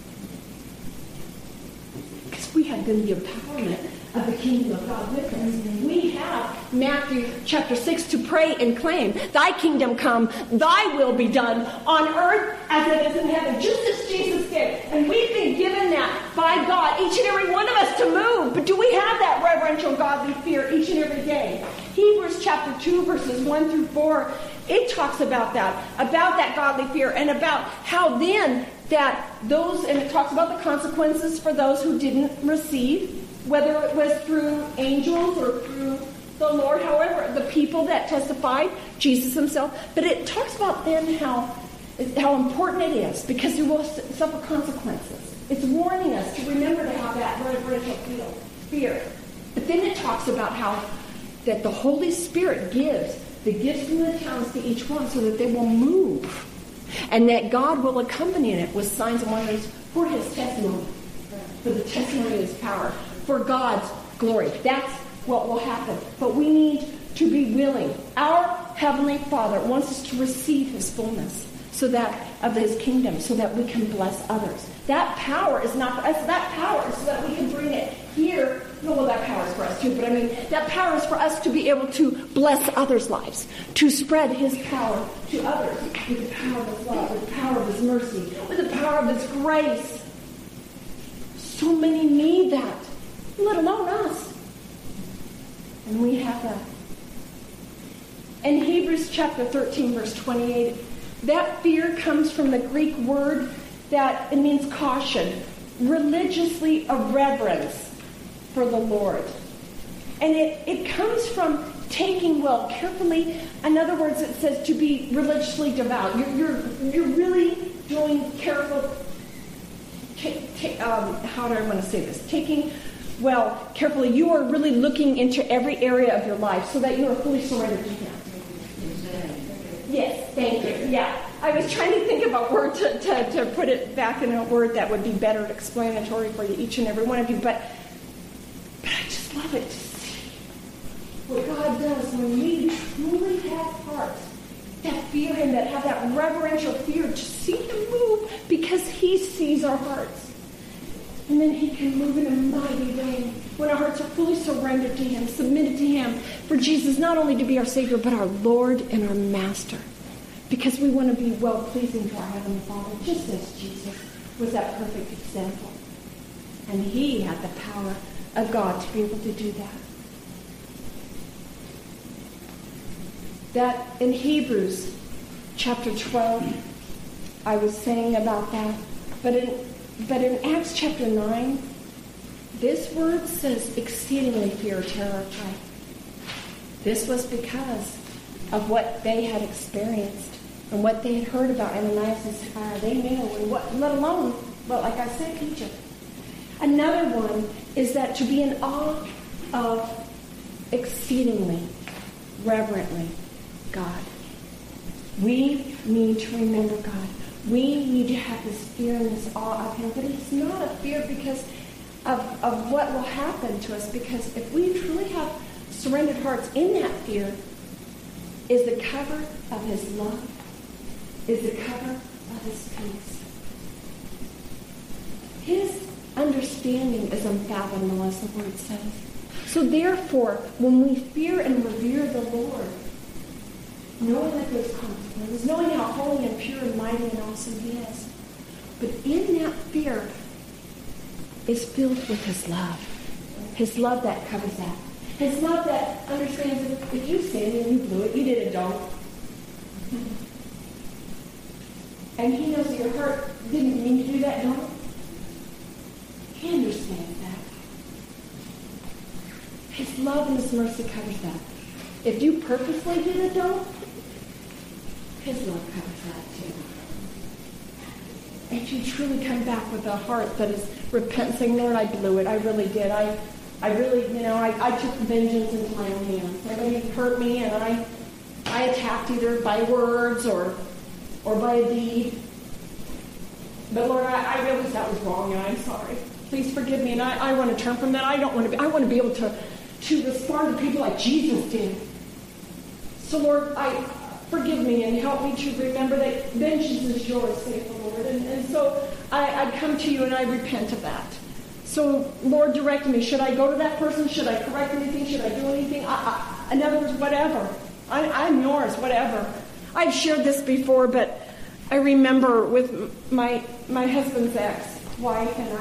Because we have been the empowerment of the kingdom of God with us. We have Matthew chapter six to pray and claim, thy kingdom come, thy will be done on earth as it is in heaven, just as Jesus did. And we've been given that by God, each and every one of us, to move. But do we have that reverential godly fear each and every day? Hebrews chapter two, verses one through four, it talks about that, about that godly fear, and about how then that those, and it talks about the consequences for those who didn't receive, whether it was through angels or through the Lord, however, the people that testified, Jesus himself. But it talks about then how, how important it is, because you will suffer consequences. It's warning us to remember to have that reverential fear. But then it talks about how that the Holy Spirit gives the gifts and the talents to each one so that they will move. And that God will accompany it with signs and wonders for his testimony. For the testimony of his power. For God's glory. That's what will happen. But we need to be willing. Our Heavenly Father wants us to receive his fullness so that of his kingdom, so that we can bless others. That power is not for us. That power is so that we can bring it here. No, well, that power is for us too, but I mean, that power is for us to be able to bless others' lives, to spread his power to others with the power of his love, with the power of his mercy, with the power of his grace. So many need that, let alone us. And we have that. In Hebrews chapter thirteen, verse twenty-eight, that fear comes from the Greek word that it means caution, religiously a reverence for the Lord. And it, it comes from taking well carefully. In other words, it says to be religiously devout. You're, you're, you're really doing careful, t- t- um, how do I want to say this? Taking well carefully. You are really looking into every area of your life so that you are fully surrendered to him. Yes, thank you. Yeah. I was trying to think of a word to, to, to put it back in a word that would be better explanatory for you, each and every one of you. But But I just love it to see what God does when we truly have hearts that fear him, that have that reverential fear, to see him move because he sees our hearts. And then he can move in a mighty way when our hearts are fully surrendered to him, submitted to him, for Jesus not only to be our Savior, but our Lord and our Master. Because we want to be well-pleasing to our Heavenly Father, just as Jesus was that perfect example. And he had the power of God to be able to do that. That in Hebrews chapter twelve, I was saying about that, but in but in Acts chapter nine, this word says exceedingly fear, terrified. This was because of what they had experienced and what they had heard about Ananias and Sapphira. They knew, and what, let alone, well, like I said, Egypt. Another one is that to be in awe of exceedingly, reverently, God. We need to remember God. We need to have this fear and this awe of him. But it's not a fear because of, of what will happen to us. Because if we truly have surrendered hearts in that fear, is the cover of his love, is the cover of his peace. His understanding is unfathomable, as the word says. So therefore, when we fear and revere the Lord, knowing that there's consequences, knowing how holy and pure and mighty and awesome he is, but in that fear is filled with his love. His love that covers that. His love that understands that if you sinned and you blew it, you did it, don't. And he knows that your heart didn't mean to do that, don't. He understands that. His love and his mercy covers that. If you purposely did it, don't, his love covers that too. If you truly come back with a heart that is repent, saying, Lord, I blew it. I really did. I I really, you know, I, I took vengeance into my own hands. Somebody hurt me, and I, I attacked either by words or, or by a deed. But Lord, I, I realized that was wrong, and I'm sorry. Please forgive me, and I, I want to turn from that. I don't want to be. I want to be able to, to respond to people like Jesus did. So Lord, I forgive me and help me to remember that vengeance is yours, saith the Lord. And, and so I, I come to you and I repent of that. So Lord, direct me. Should I go to that person? Should I correct anything? Should I do anything? I, I, in other words, whatever. I, I'm yours, whatever. I've shared this before, but I remember with my my husband's ex-wife and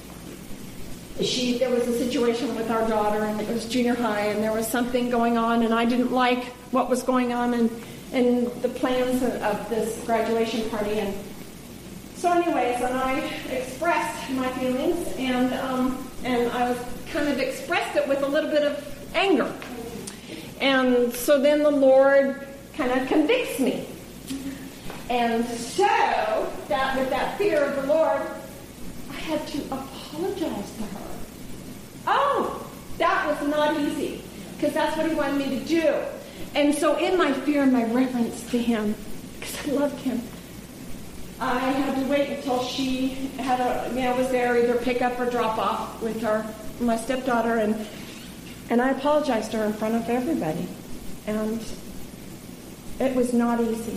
I, she there was a situation with our daughter, and it was junior high, and there was something going on, and I didn't like what was going on and, and the plans of, of this graduation party. And so anyways, and I expressed my feelings, and um, and I was kind of expressed it with a little bit of anger. And so then the Lord kind of convicts me. And so, that with that fear of the Lord, I had to apologize to her. Oh, that was not easy, because that's what he wanted me to do. And so in my fear and my reverence to him, because I loved him, I had to wait until she had a, you know, was there, either pick up or drop off with her, my stepdaughter, and and I apologized to her in front of everybody. And it was not easy.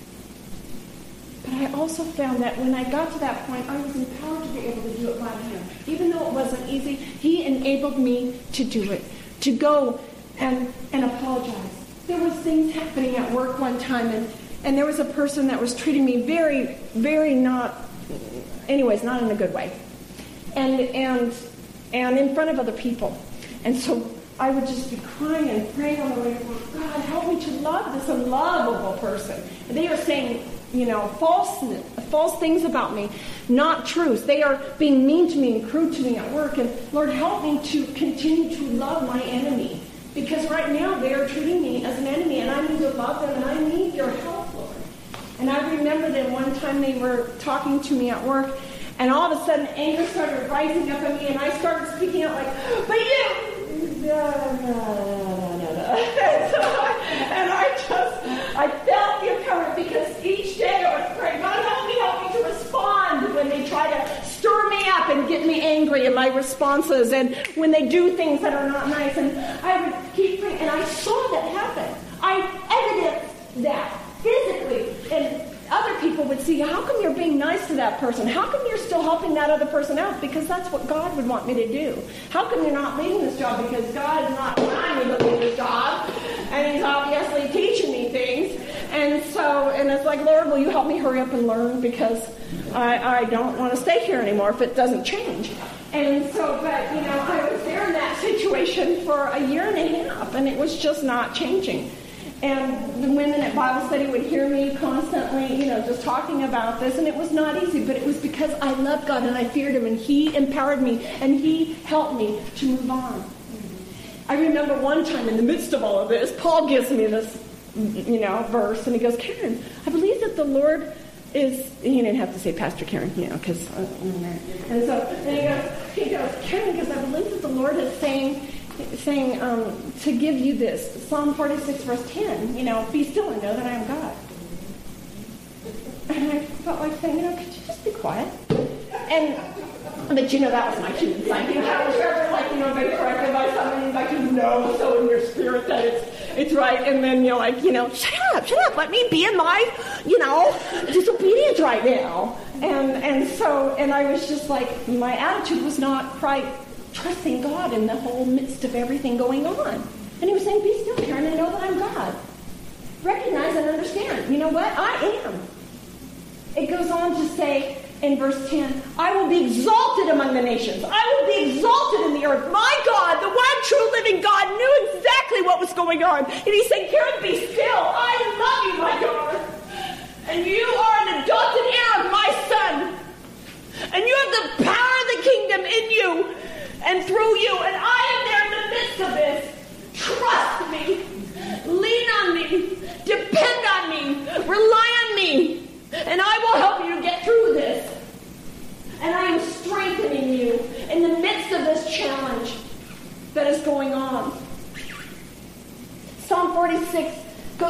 But I also found that when I got to that point, I was empowered to be able to do it by him. Even though it wasn't easy, he enabled me to do it, to go and, and apologize. There was things happening at work one time, and, and there was a person that was treating me very, very not, anyways, not in a good way. And, and, and in front of other people. And so I would just be crying and praying on the way to work, God, help me to love this unlovable person. And they are saying, you know, false, false things about me, not truths. They are being mean to me and crude to me at work. And Lord, help me to continue to love my enemy. Because right now they are treating me as an enemy, and I need to love them, and I need your help, Lord. And I remember that one time they were talking to me at work, and all of a sudden anger started rising up in me, and I started speaking out like, but you, da, da, da, da, da. And, so I, and I just, I felt the empowerment, because each day I was praying, God, help me, help me to respond when they try to stir me up and get me angry in my responses, and when they do things that are not nice. And I would keep praying, and I saw that happen. I evidenced that physically, and other people would see, how come you're being nice to that person? How come you're still helping that other person out? Because that's what God would want me to do. How come you're not leaving this job? Because God is not trying me to leave this job, and he's obviously teaching me things. And so, and it's like, Lord, will you help me hurry up and learn? Because I, I don't want to stay here anymore if it doesn't change. And so, but, you know, I was there in that situation for a year and a half, and it was just not changing. And the women at Bible study would hear me constantly, you know, just talking about this, and it was not easy, but it was because I loved God and I feared him, and he empowered me, and he helped me to move on. I remember one time in the midst of all of this, Paul gives me this, you know, verse, and he goes, Karen, I believe that the Lord is, he didn't have to say Pastor Karen, you know, because, uh, and so, and he goes, he goes, Karen, because I believe that the Lord is saying, saying um, to give you this, Psalm forty-six, verse ten, you know, be still and know that I am God. And I felt like saying, you know, could you just be quiet? And, but you know, that was my human side. You know, I was ever like, you know, been corrected by somebody, like, you know, so in your spirit that it's, it's right. And then you're like, you know, shut up, shut up, let me be in my, you know, disobedience right now. And, and so, and I was just like, my attitude was not quite trusting God in the whole midst of everything going on. And he was saying, be still, Karen, and know that I'm God. Recognize and understand. You know what? I am. It goes on to say in verse ten, I will be exalted among the nations. I will be exalted in the earth. My God, the one true living God, knew exactly what was going on. And he said, Karen, be still. I love you, my daughter. And you are an adopted heir of my son. And you have the power of the kingdom in you and through you, and I am there in the midst of this. Trust me, lean on me, depend on me, rely on me, and I will help you to get through this. And I am strengthening you in the midst of this challenge.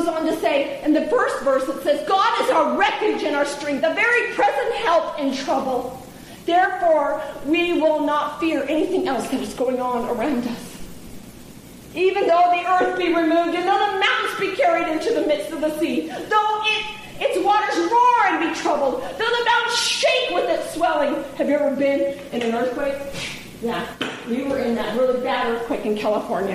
goes on to say, in the first verse, it says, God is our refuge and our strength, a very present help in trouble. Therefore, we will not fear anything else that is going on around us. Even though the earth be removed, and though the mountains be carried into the midst of the sea, though it, its waters roar and be troubled, though the mountains shake with its swelling. Have you ever been in an earthquake? Yeah, we were in that really bad earthquake in California.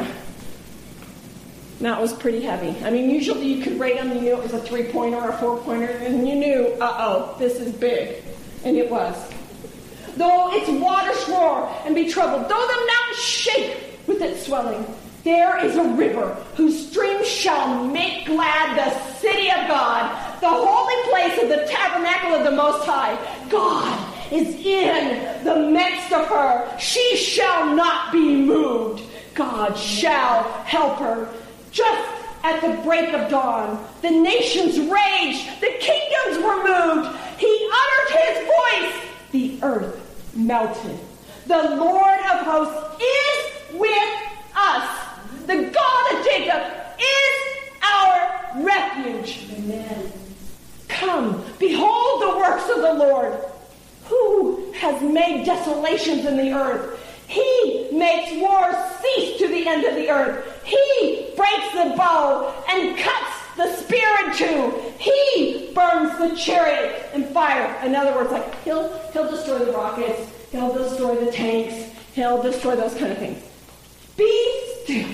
That was pretty heavy. I mean, usually you could rate them, you knew it was a three-pointer or a four-pointer, and you knew, uh-oh, this is big. And it was. Though its waters roar and be troubled, though the mountains shake with its swelling, there is a river whose streams shall make glad the city of God, the holy place of the tabernacle of the Most High. God is in the midst of her. She shall not be moved. God shall help her. Just at the break of dawn, the nations raged, the kingdoms were moved. He uttered his voice. The earth melted. The Lord of hosts is with us. The God of Jacob is our refuge. Amen. Come, behold the works of the Lord, who has made desolations in the earth. He makes war cease to the end of the earth. He breaks the bow and cuts the spear in two. He burns the chariot in fire. In other words, like he'll he'll destroy the rockets, he'll destroy the tanks, he'll destroy those kind of things. Be still.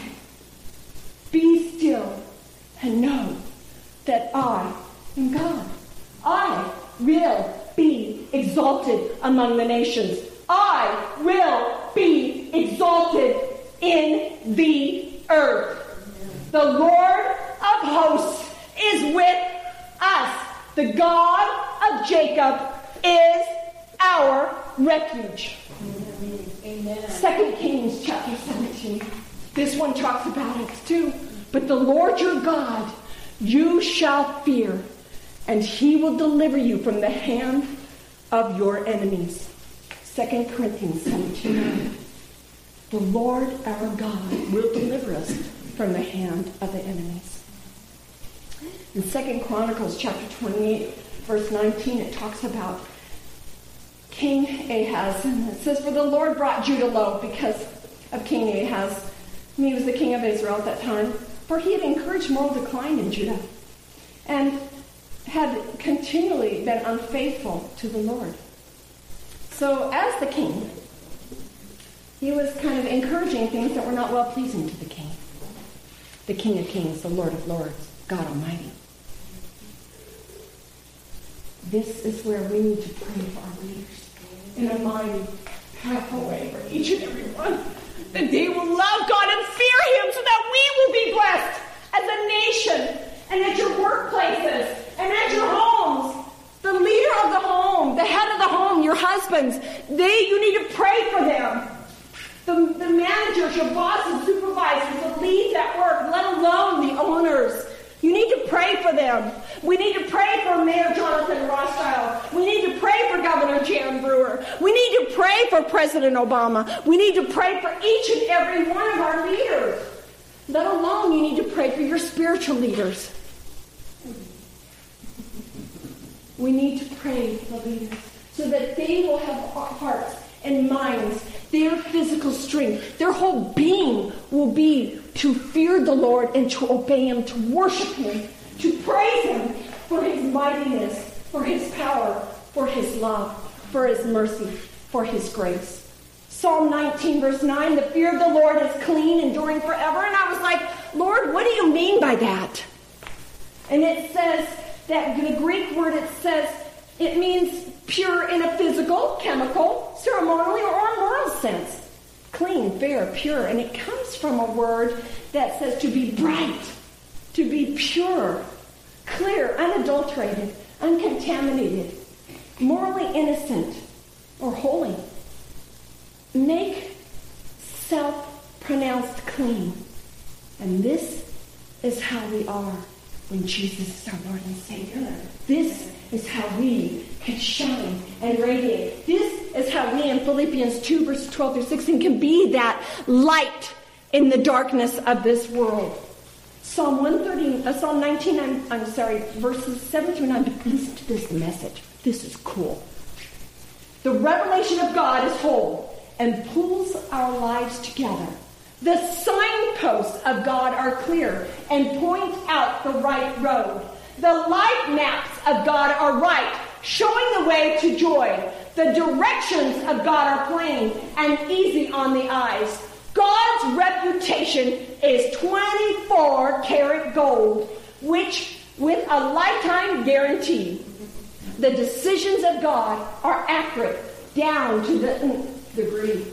Be still and know that I am God. I will be exalted among the nations. I will be exalted in the earth. The Lord of hosts is with us. The God of Jacob is our refuge. Amen. Second Kings chapter seventeen. This one talks about it too. But the Lord your God you shall fear, and he will deliver you from the hand of your enemies. Second Corinthians seventeen. The Lord our God will deliver us from the hand of the enemies. In Second Chronicles chapter twenty-eight, verse nineteen, it talks about King Ahaz. And it says, for the Lord brought Judah low because of King Ahaz. And he was the king of Israel at that time. For he had encouraged moral decline in Judah and had continually been unfaithful to the Lord. So as the king, he was kind of encouraging things that were not well-pleasing to the king. The King of Kings, the Lord of Lords, God Almighty. This is where we need to pray for our leaders in a mighty, powerful way for each and every one. That they will love God and fear him so that we will be blessed as a nation and at your workplaces and at your homes. The leader of the home, the head of the home, your husbands, they you need to pray for them. The, the managers, your bosses, supervisors, the leads at work, let alone the owners. You need to pray for them. We need to pray for Mayor Jonathan Rothschild. We need to pray for Governor Jan Brewer. We need to pray for President Obama. We need to pray for each and every one of our leaders. Let alone you need to pray for your spiritual leaders. We need to pray for leaders so that they will have hearts and minds, their physical strength, their whole being will be to fear the Lord and to obey him, to worship him, to praise him for his mightiness, for his power, for his love, for his mercy, for his grace. Psalm nineteen, verse nine, the fear of the Lord is clean, enduring forever. And I was like, Lord, what do you mean by that? And it says that the Greek word, it says, it means pure in a physical, chemical, ceremonially, or moral sense. Clean, fair, pure. And it comes from a word that says to be bright, to be pure, clear, unadulterated, uncontaminated, morally innocent, or holy. Make self-pronounced clean. And this is how we are when Jesus is our Lord and Savior. This is how we can shine and radiate. This is how we in Philippians two, verses twelve through sixteen can be that light in the darkness of this world. Psalm one thirty, uh, Psalm nineteen, I'm, I'm sorry, verses seven through nine, but listen to this message. This is cool. The revelation of God is whole and pulls our lives together. The signposts of God are clear and point out the right road. The life maps of God are right, showing the way to joy. The directions of God are plain and easy on the eyes. God's reputation is twenty-four karat gold, which with a lifetime guarantee. The decisions of God are accurate down to the degree.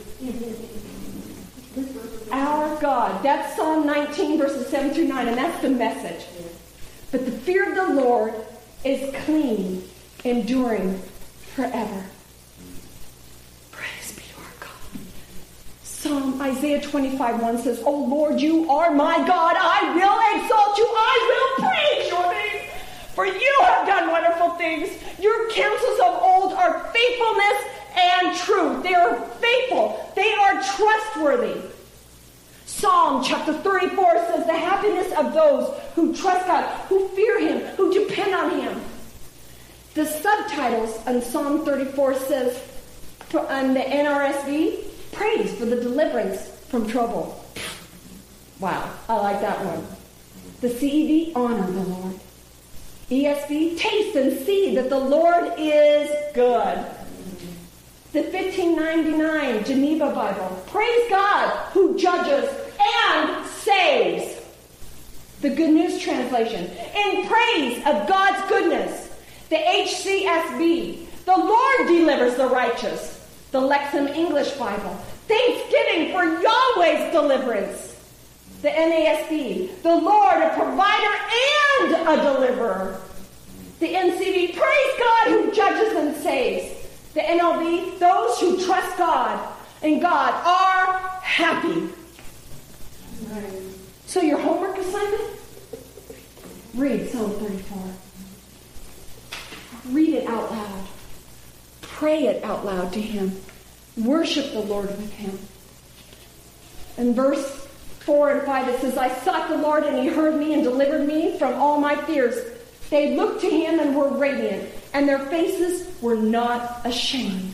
Our God. That's Psalm nineteen, verses seven through nine, and that's the message. But the fear of the Lord is clean, enduring forever. Praise be to our God. Psalm Isaiah twenty-five, one says, "O Lord, you are my God. I will exalt you. I will praise your name. For you have done wonderful things. Your counsels of old are faithfulness and truth." They are faithful. They are trustworthy. Psalm chapter thirty-four says, "The happiness of those who trust God, who fear Him, who depend on Him." The subtitles on Psalm thirty-four says, on the N R S V, "Praise for the deliverance from trouble." Wow, I like that one. The C E V, "Honor the Lord." E S V, "Taste and see that the Lord is good." The fifteen ninety-nine Geneva Bible, "Praise God who judges and saves." The Good News Translation, "In praise of God's goodness." The H C S B, "The Lord delivers the righteous." The Lexham English Bible, "Thanksgiving for Yahweh's deliverance." The N A S B, "The Lord, a provider and a deliverer." The N C V, "Praise God who judges and saves." The N L V, "Those who trust God and God are happy." So your homework assignment? Read Psalm thirty-four. Read it out loud. Pray it out loud to Him. Worship the Lord with Him. In verse four and five it says, "I sought the Lord and He heard me and delivered me from all my fears. They looked to Him and were radiant, and their faces were not ashamed."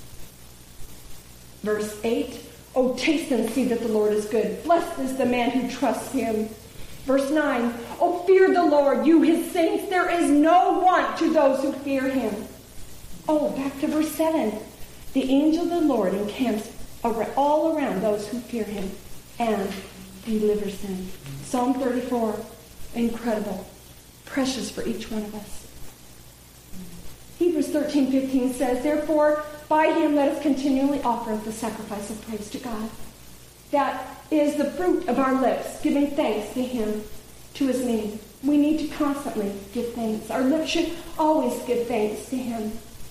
Verse eight, "Oh, taste and see that the Lord is good. Blessed is the man who trusts Him." Verse nine, "Oh, fear the Lord, you His saints. There is no want to those who fear Him." Oh, back to verse seven. "The angel of the Lord encamps all around those who fear Him and delivers them." Psalm thirty-four, incredible, precious for each one of us. Hebrews thirteen fifteen says, "Therefore, by Him let us continually offer the sacrifice of praise to God." That is the fruit of our lips, giving thanks to Him, to His name. We need to constantly give thanks. Our lips should always give thanks to Him.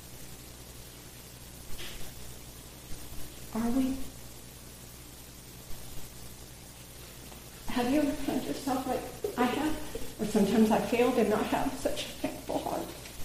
Are we? Have you ever found yourself like I have? Or sometimes I fail to not have such a thankful heart.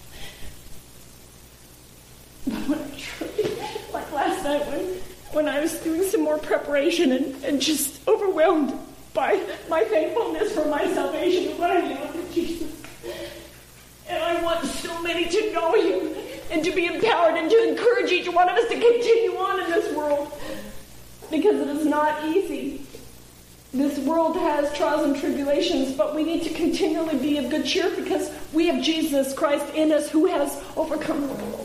But when I truly, like last night when, when I was doing some more preparation and, and just overwhelmed by my thankfulness for my salvation and what I know of Jesus. And I want so many to know Him and to be empowered and to encourage each one of us to continue on in this world. Because it is not easy. This world has trials and tribulations, but we need to continually be of good cheer because we have Jesus Christ in us who has overcome the world.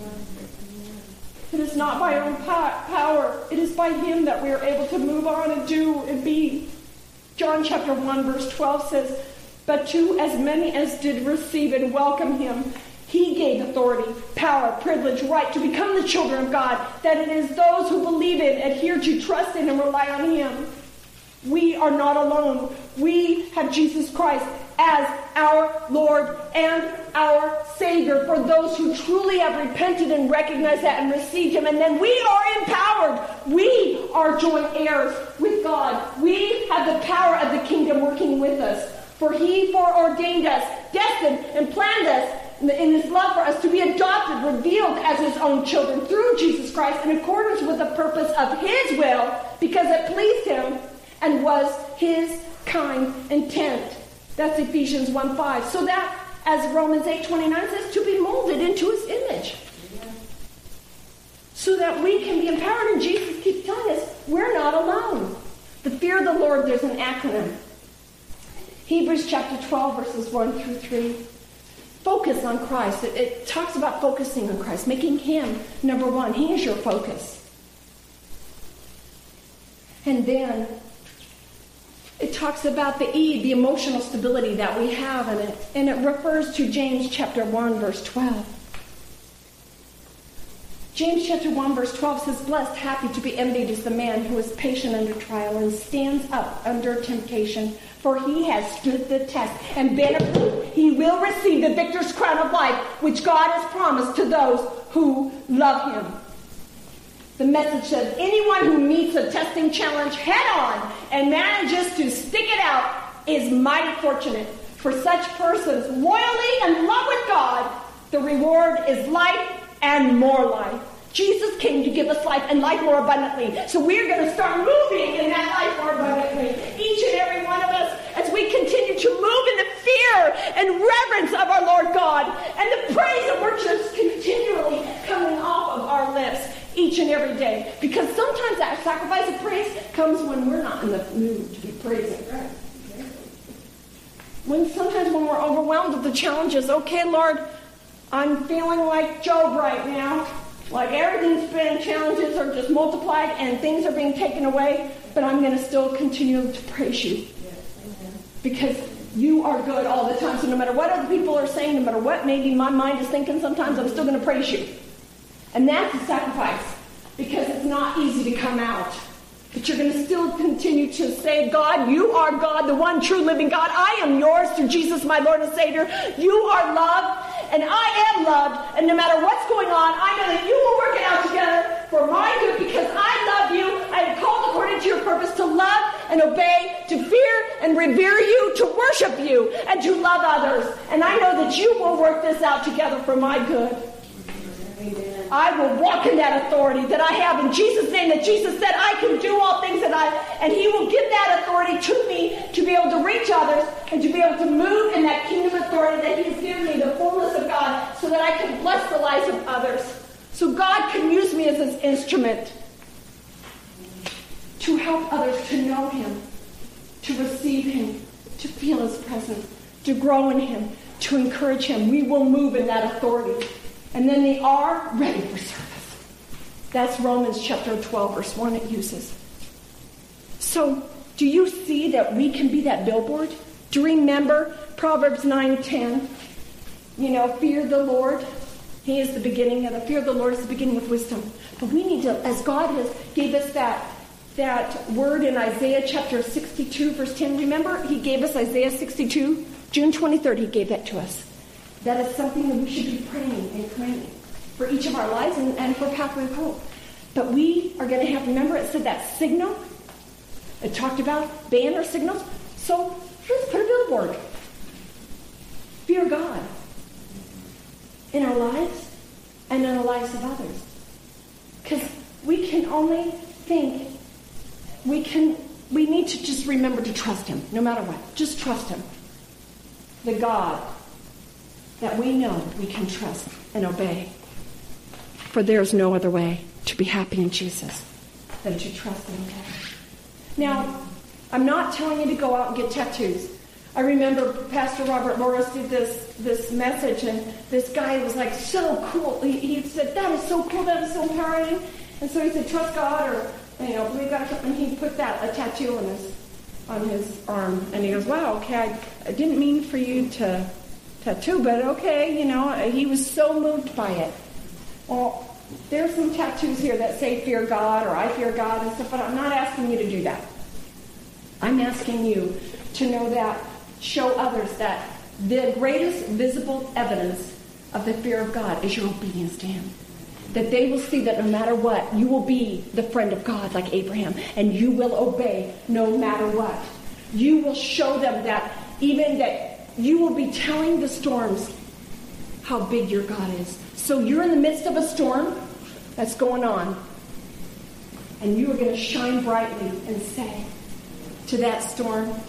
It is not by our own power. It is by Him that we are able to move on and do and be. John chapter one verse twelve says, "But to as many as did receive and welcome Him, He gave authority, power, privilege, right to become the children of God, that it is those who believe in, adhere to, trust in, and rely on Him." We are not alone. We have Jesus Christ as our Lord and our Savior for those who truly have repented and recognized that and received Him. And then we are empowered. We are joint heirs with God. We have the power of the kingdom working with us. For He foreordained us, destined, and planned us in His love for us to be adopted, revealed as His own children through Jesus Christ in accordance with the purpose of His will, because it pleased Him and was His kind intent. That's Ephesians one five. So that, as Romans eight twenty-nine says, to be molded into his image. So that we can be empowered. And Jesus keeps telling us we're not alone. The fear of the Lord, there's an acronym. Hebrews chapter twelve, verses one through three. Focus on Christ. It, it talks about focusing on Christ, making him number one. He is your focus. And then it talks about the E, the emotional stability that we have in it. And it refers to James chapter one, verse twelve. James chapter one, verse twelve says, blessed, happy to be envied is the man who is patient under trial and stands up under temptation. For he has stood the test and been approved. He will receive the victor's crown of life, which God has promised to those who love him. The message says, anyone who meets a testing challenge head on and manages to stick it out is mighty fortunate. For such persons loyally in love with God, the reward is life and more life. Jesus came to give us life and life more abundantly. So we're going to start moving in that life more abundantly. Each and every one of us, as we continue to move in the fear and reverence of our Lord God, and the praise and worship is continually coming off of our lips each and every day. Because sometimes that sacrifice of praise comes when we're not in the mood to be praising. Right? When sometimes when we're overwhelmed with the challenges, okay, Lord, I'm feeling like Job right now. Like everything's been, challenges are just multiplied and things are being taken away, but I'm going to still continue to praise you. Because you are good all the time. So no matter what other people are saying, no matter what maybe my mind is thinking sometimes, I'm still going to praise you. And that's a sacrifice. Because it's not easy to come out. But you're going to still continue to say, God, you are God, the one true living God. I am yours through Jesus, my Lord and Savior. You are loved, and I am loved. And no matter what's going on, I know that you will work it out together for my good because I love you. I am called according to your purpose to love and obey, to fear and revere you, to worship you, and to love others. And I know that you will work this out together for my good. I will walk in that authority that I have in Jesus' name, that Jesus said I can do all things, that I, and he will give that authority to me to be able to reach others and to be able to move in that kingdom authority that he has given me, the fullness of God, so that I can bless the lives of others. So God can use me as his instrument to help others to know him, to receive him, to feel his presence, to grow in him, to encourage him. We will move in that authority. And then the R, ready for service. That's Romans chapter twelve, verse one it uses. So, do you see that we can be that billboard? Do you remember Proverbs nine ten? You know, fear the Lord. He is the beginning, and the fear of the Lord is the beginning of wisdom. But we need to, as God has gave us that, that word in Isaiah chapter sixty-two, verse ten. Remember, he gave us Isaiah sixty-two? June twenty-third, he gave that to us. That is something that we should be praying and praying for each of our lives and, and for Pathway of Hope. But we are going to have, remember it said that signal? It talked about banner signals. So let's put a billboard. Fear God in our lives and in the lives of others. Because we can only think, we can, we need to just remember to trust him, no matter what. Just trust him. The God that we know we can trust and obey. For there's no other way to be happy in Jesus than to trust and obey. Now, I'm not telling you to go out and get tattoos. I remember Pastor Robert Morris did this this message, and this guy was like so cool. He, he said, that is so cool, that is so empowering. And so he said, trust God, or, you know, believe God. And he put that, a tattoo on his, on his arm. And he goes, wow, okay, I, I didn't mean for you to tattoo, but okay, you know, he was so moved by it. Well, there's some tattoos here that say fear God or I fear God and stuff, but I'm not asking you to do that. I'm asking you to know that, show others that the greatest visible evidence of the fear of God is your obedience to him. That they will see that no matter what, you will be the friend of God like Abraham, and you will obey no matter what. You will show them that even that you will be telling the storms how big your God is. So you're in the midst of a storm that's going on, and you are going to shine brightly and say to that storm,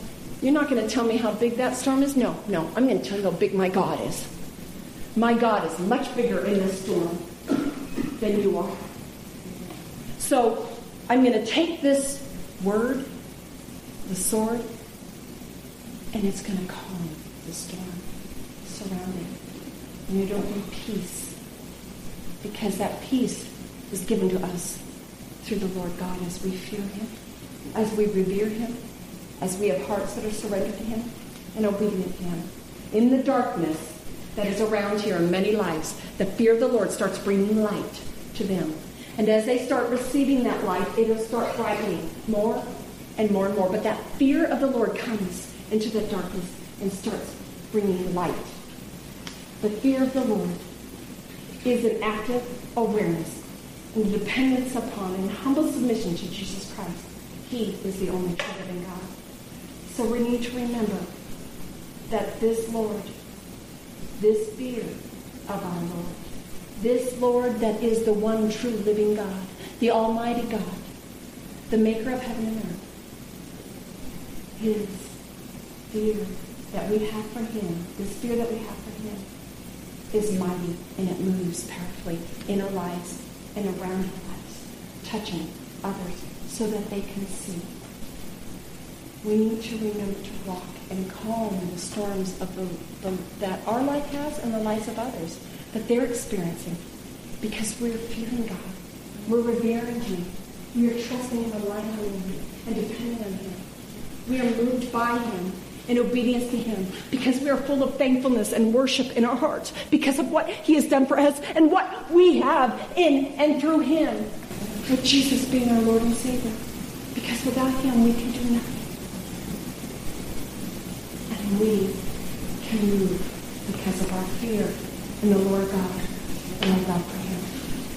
You're not going to tell me how big that storm is? No, no. I'm going to tell you how big my God is. My God is much bigger in this storm than you are. So I'm going to take this word, the sword, and it's going to calm the storm surrounding. And you don't need peace, because that peace is given to us through the Lord God as we fear him, as we revere him, as we have hearts that are surrendered to him and obedient to him. In the darkness that is around here in many lives, the fear of the Lord starts bringing light to them. And as they start receiving that light, it'll start brightening more and more and more. But that fear of the Lord comes into the darkness and starts bringing light. The fear of the Lord is an active awareness and dependence upon and humble submission to Jesus Christ. He is the only true living God. So we need to remember that this Lord, this fear of our Lord, this Lord that is the one true living God, the Almighty God, the maker of heaven and earth, his fear that we have for him, this fear that we have for him, is mighty, and it moves powerfully in our lives and around our lives, touching others so that they can see. We need to remember to walk and calm the storms of the, the, that our life has and the lives of others that they're experiencing, because we're fearing God. We're revering him. We are trusting him and relying on him and depending on him. We are moved by him in obedience to him, because we are full of thankfulness and worship in our hearts because of what he has done for us and what we have in and through him, with Jesus being our Lord and Savior. Because without him, we can do nothing. And we can move because of our fear in the Lord God and our love for him.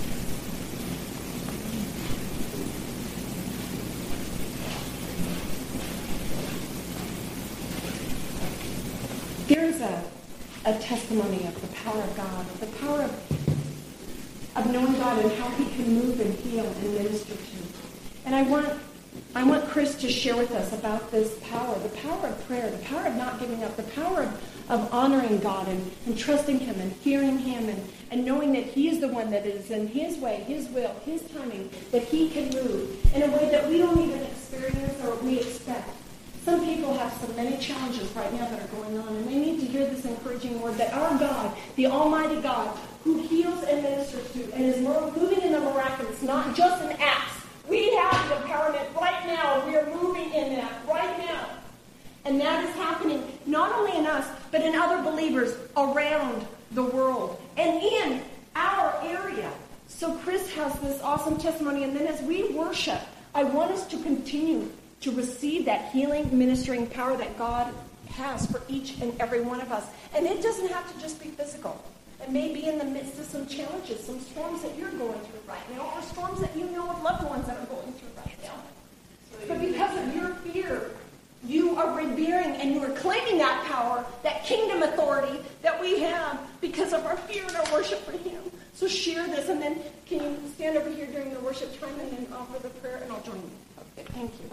There's a, a testimony of the power of God, of the power of, of knowing God and how he can move and heal and minister to. And I want I want Chris to share with us about this power, the power of prayer, the power of not giving up, the power of, of honoring God and, and trusting him and fearing him and, and knowing that he is the one that is in his way, his will, his timing, that he can move in a way that we don't even experience or we expect. Some people have so many challenges right now that are going on, and they need to hear this encouraging word that our God, the Almighty God, who heals and ministers to and is moving in the miraculous, not just in acts. We have the empowerment right now. We are moving in that right now. And that is happening not only in us, but in other believers around the world and in our area. So Chris has this awesome testimony. And then as we worship, I want us to continue to receive that healing, ministering power that God has for each and every one of us. And it doesn't have to just be physical. It may be in the midst of some challenges, some storms that you're going through right now, or storms that you know of loved ones that are going through right now. But because of your fear, you are revering and you are claiming that power, that kingdom authority that we have because of our fear and our worship for him. So share this, and then can you stand over here during the worship time and then offer the prayer, and I'll join you. Okay, thank you.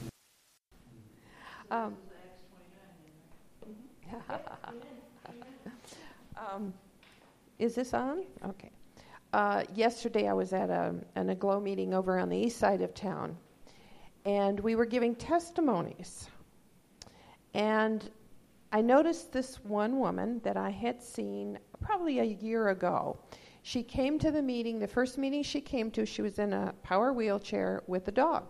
Um, um, is this on? Okay. Uh, yesterday I was at a, an Aglow meeting over on the east side of town, and we were giving testimonies. And I noticed this one woman that I had seen probably a year ago. She came to the meeting, the first meeting she came to, she was in a power wheelchair with a dog.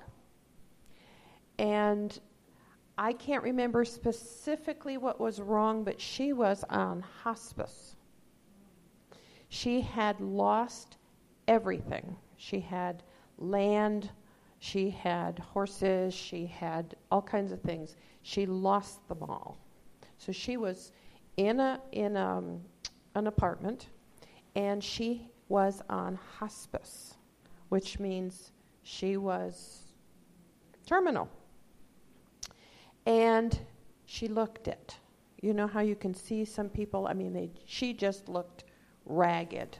And I can't remember specifically what was wrong, but she was on hospice. She had lost everything. She had land, she had horses, she had all kinds of things. She lost them all. So she was in a in a, an apartment, and she was on hospice, which means she was terminal. And she looked it. You know how you can see some people, I mean, they, she just looked ragged.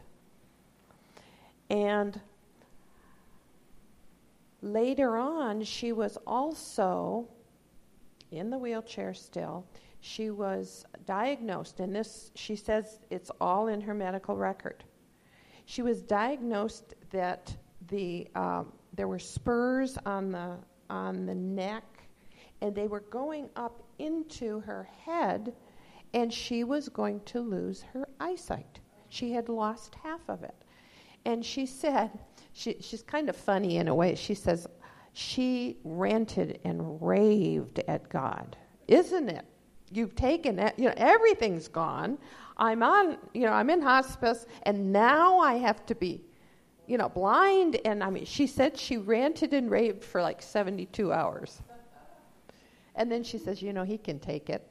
And later on, she was also in the wheelchair still. She was diagnosed, and this, she says it's all in her medical record. She was diagnosed that the um, there were spurs on the on the neck, and they were going up into her head, and she was going to lose her eyesight. She had lost half of it. And she said, she, she's kind of funny in a way. She says, she ranted and raved at God. Isn't it? You've taken it, you know, everything's gone. I'm on, you know, I'm in hospice, and now I have to be, you know, blind. And I mean, she said she ranted and raved for like seventy-two hours. And then she says, you know, he can take it.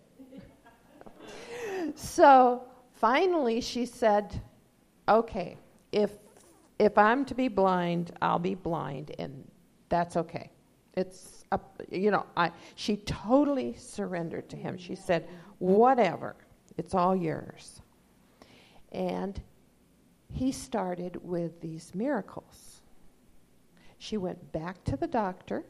So finally she said, okay, if if I'm to be blind, I'll be blind, and that's okay. It's, up, you know, I. She totally surrendered to him. She said, whatever, it's all yours. And he started with these miracles. She went back to the doctor,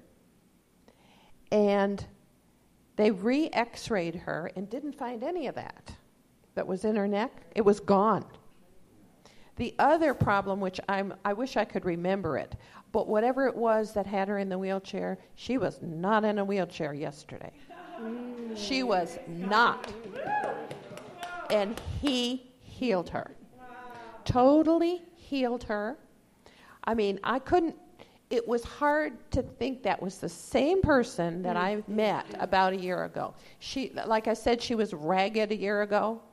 and they re-x-rayed her and didn't find any of that that was in her neck. It was gone. The other problem, which I'm, I wish I could remember it, but whatever it was that had her in the wheelchair, she was not in a wheelchair yesterday. Mm. She was not. And he healed her. Totally healed her. I mean, I couldn't, it was hard to think that was the same person that I met about a year ago. She, like I said, she was ragged a year ago.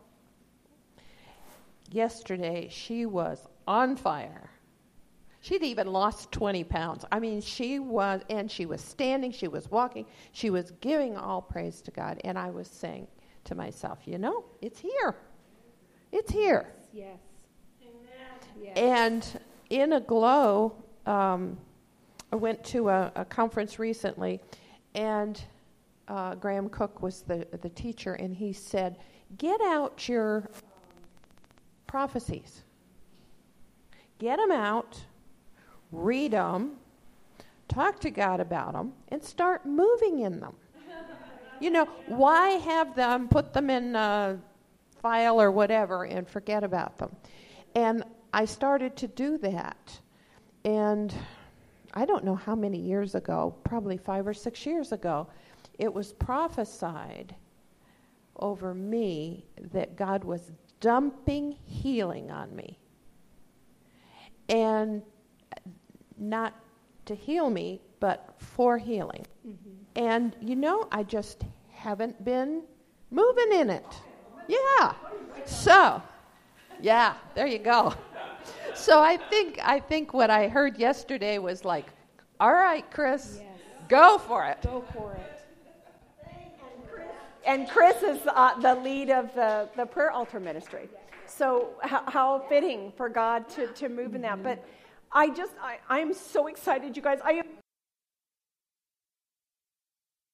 Yesterday, she was on fire. She'd even lost twenty pounds. I mean, she was, and she was standing, she was walking, she was giving all praise to God. And I was saying to myself, you know, it's here. It's here. Yes. Yes. And in a glow, um, I went to a, a conference recently, and uh, Graham Cook was the, the teacher, and he said, get out your prophecies. Get them out, read them, talk to God about them, and start moving in them. You know, why have them, put them in a file or whatever and forget about them? And I started to do that. And I don't know how many years ago, probably five or six years ago, it was prophesied over me that God was dumping healing on me. And not to heal me, but for healing. Mm-hmm. And, you know, I just haven't been moving in it. Yeah. So, yeah, there you go. So I think I think what I heard yesterday was like, all right, Chris, yes. Go for it. Go for it. And Chris is uh, the lead of the, the prayer altar ministry. So how, how fitting for God to, to move in that. But I just, I, I'm so excited, you guys. I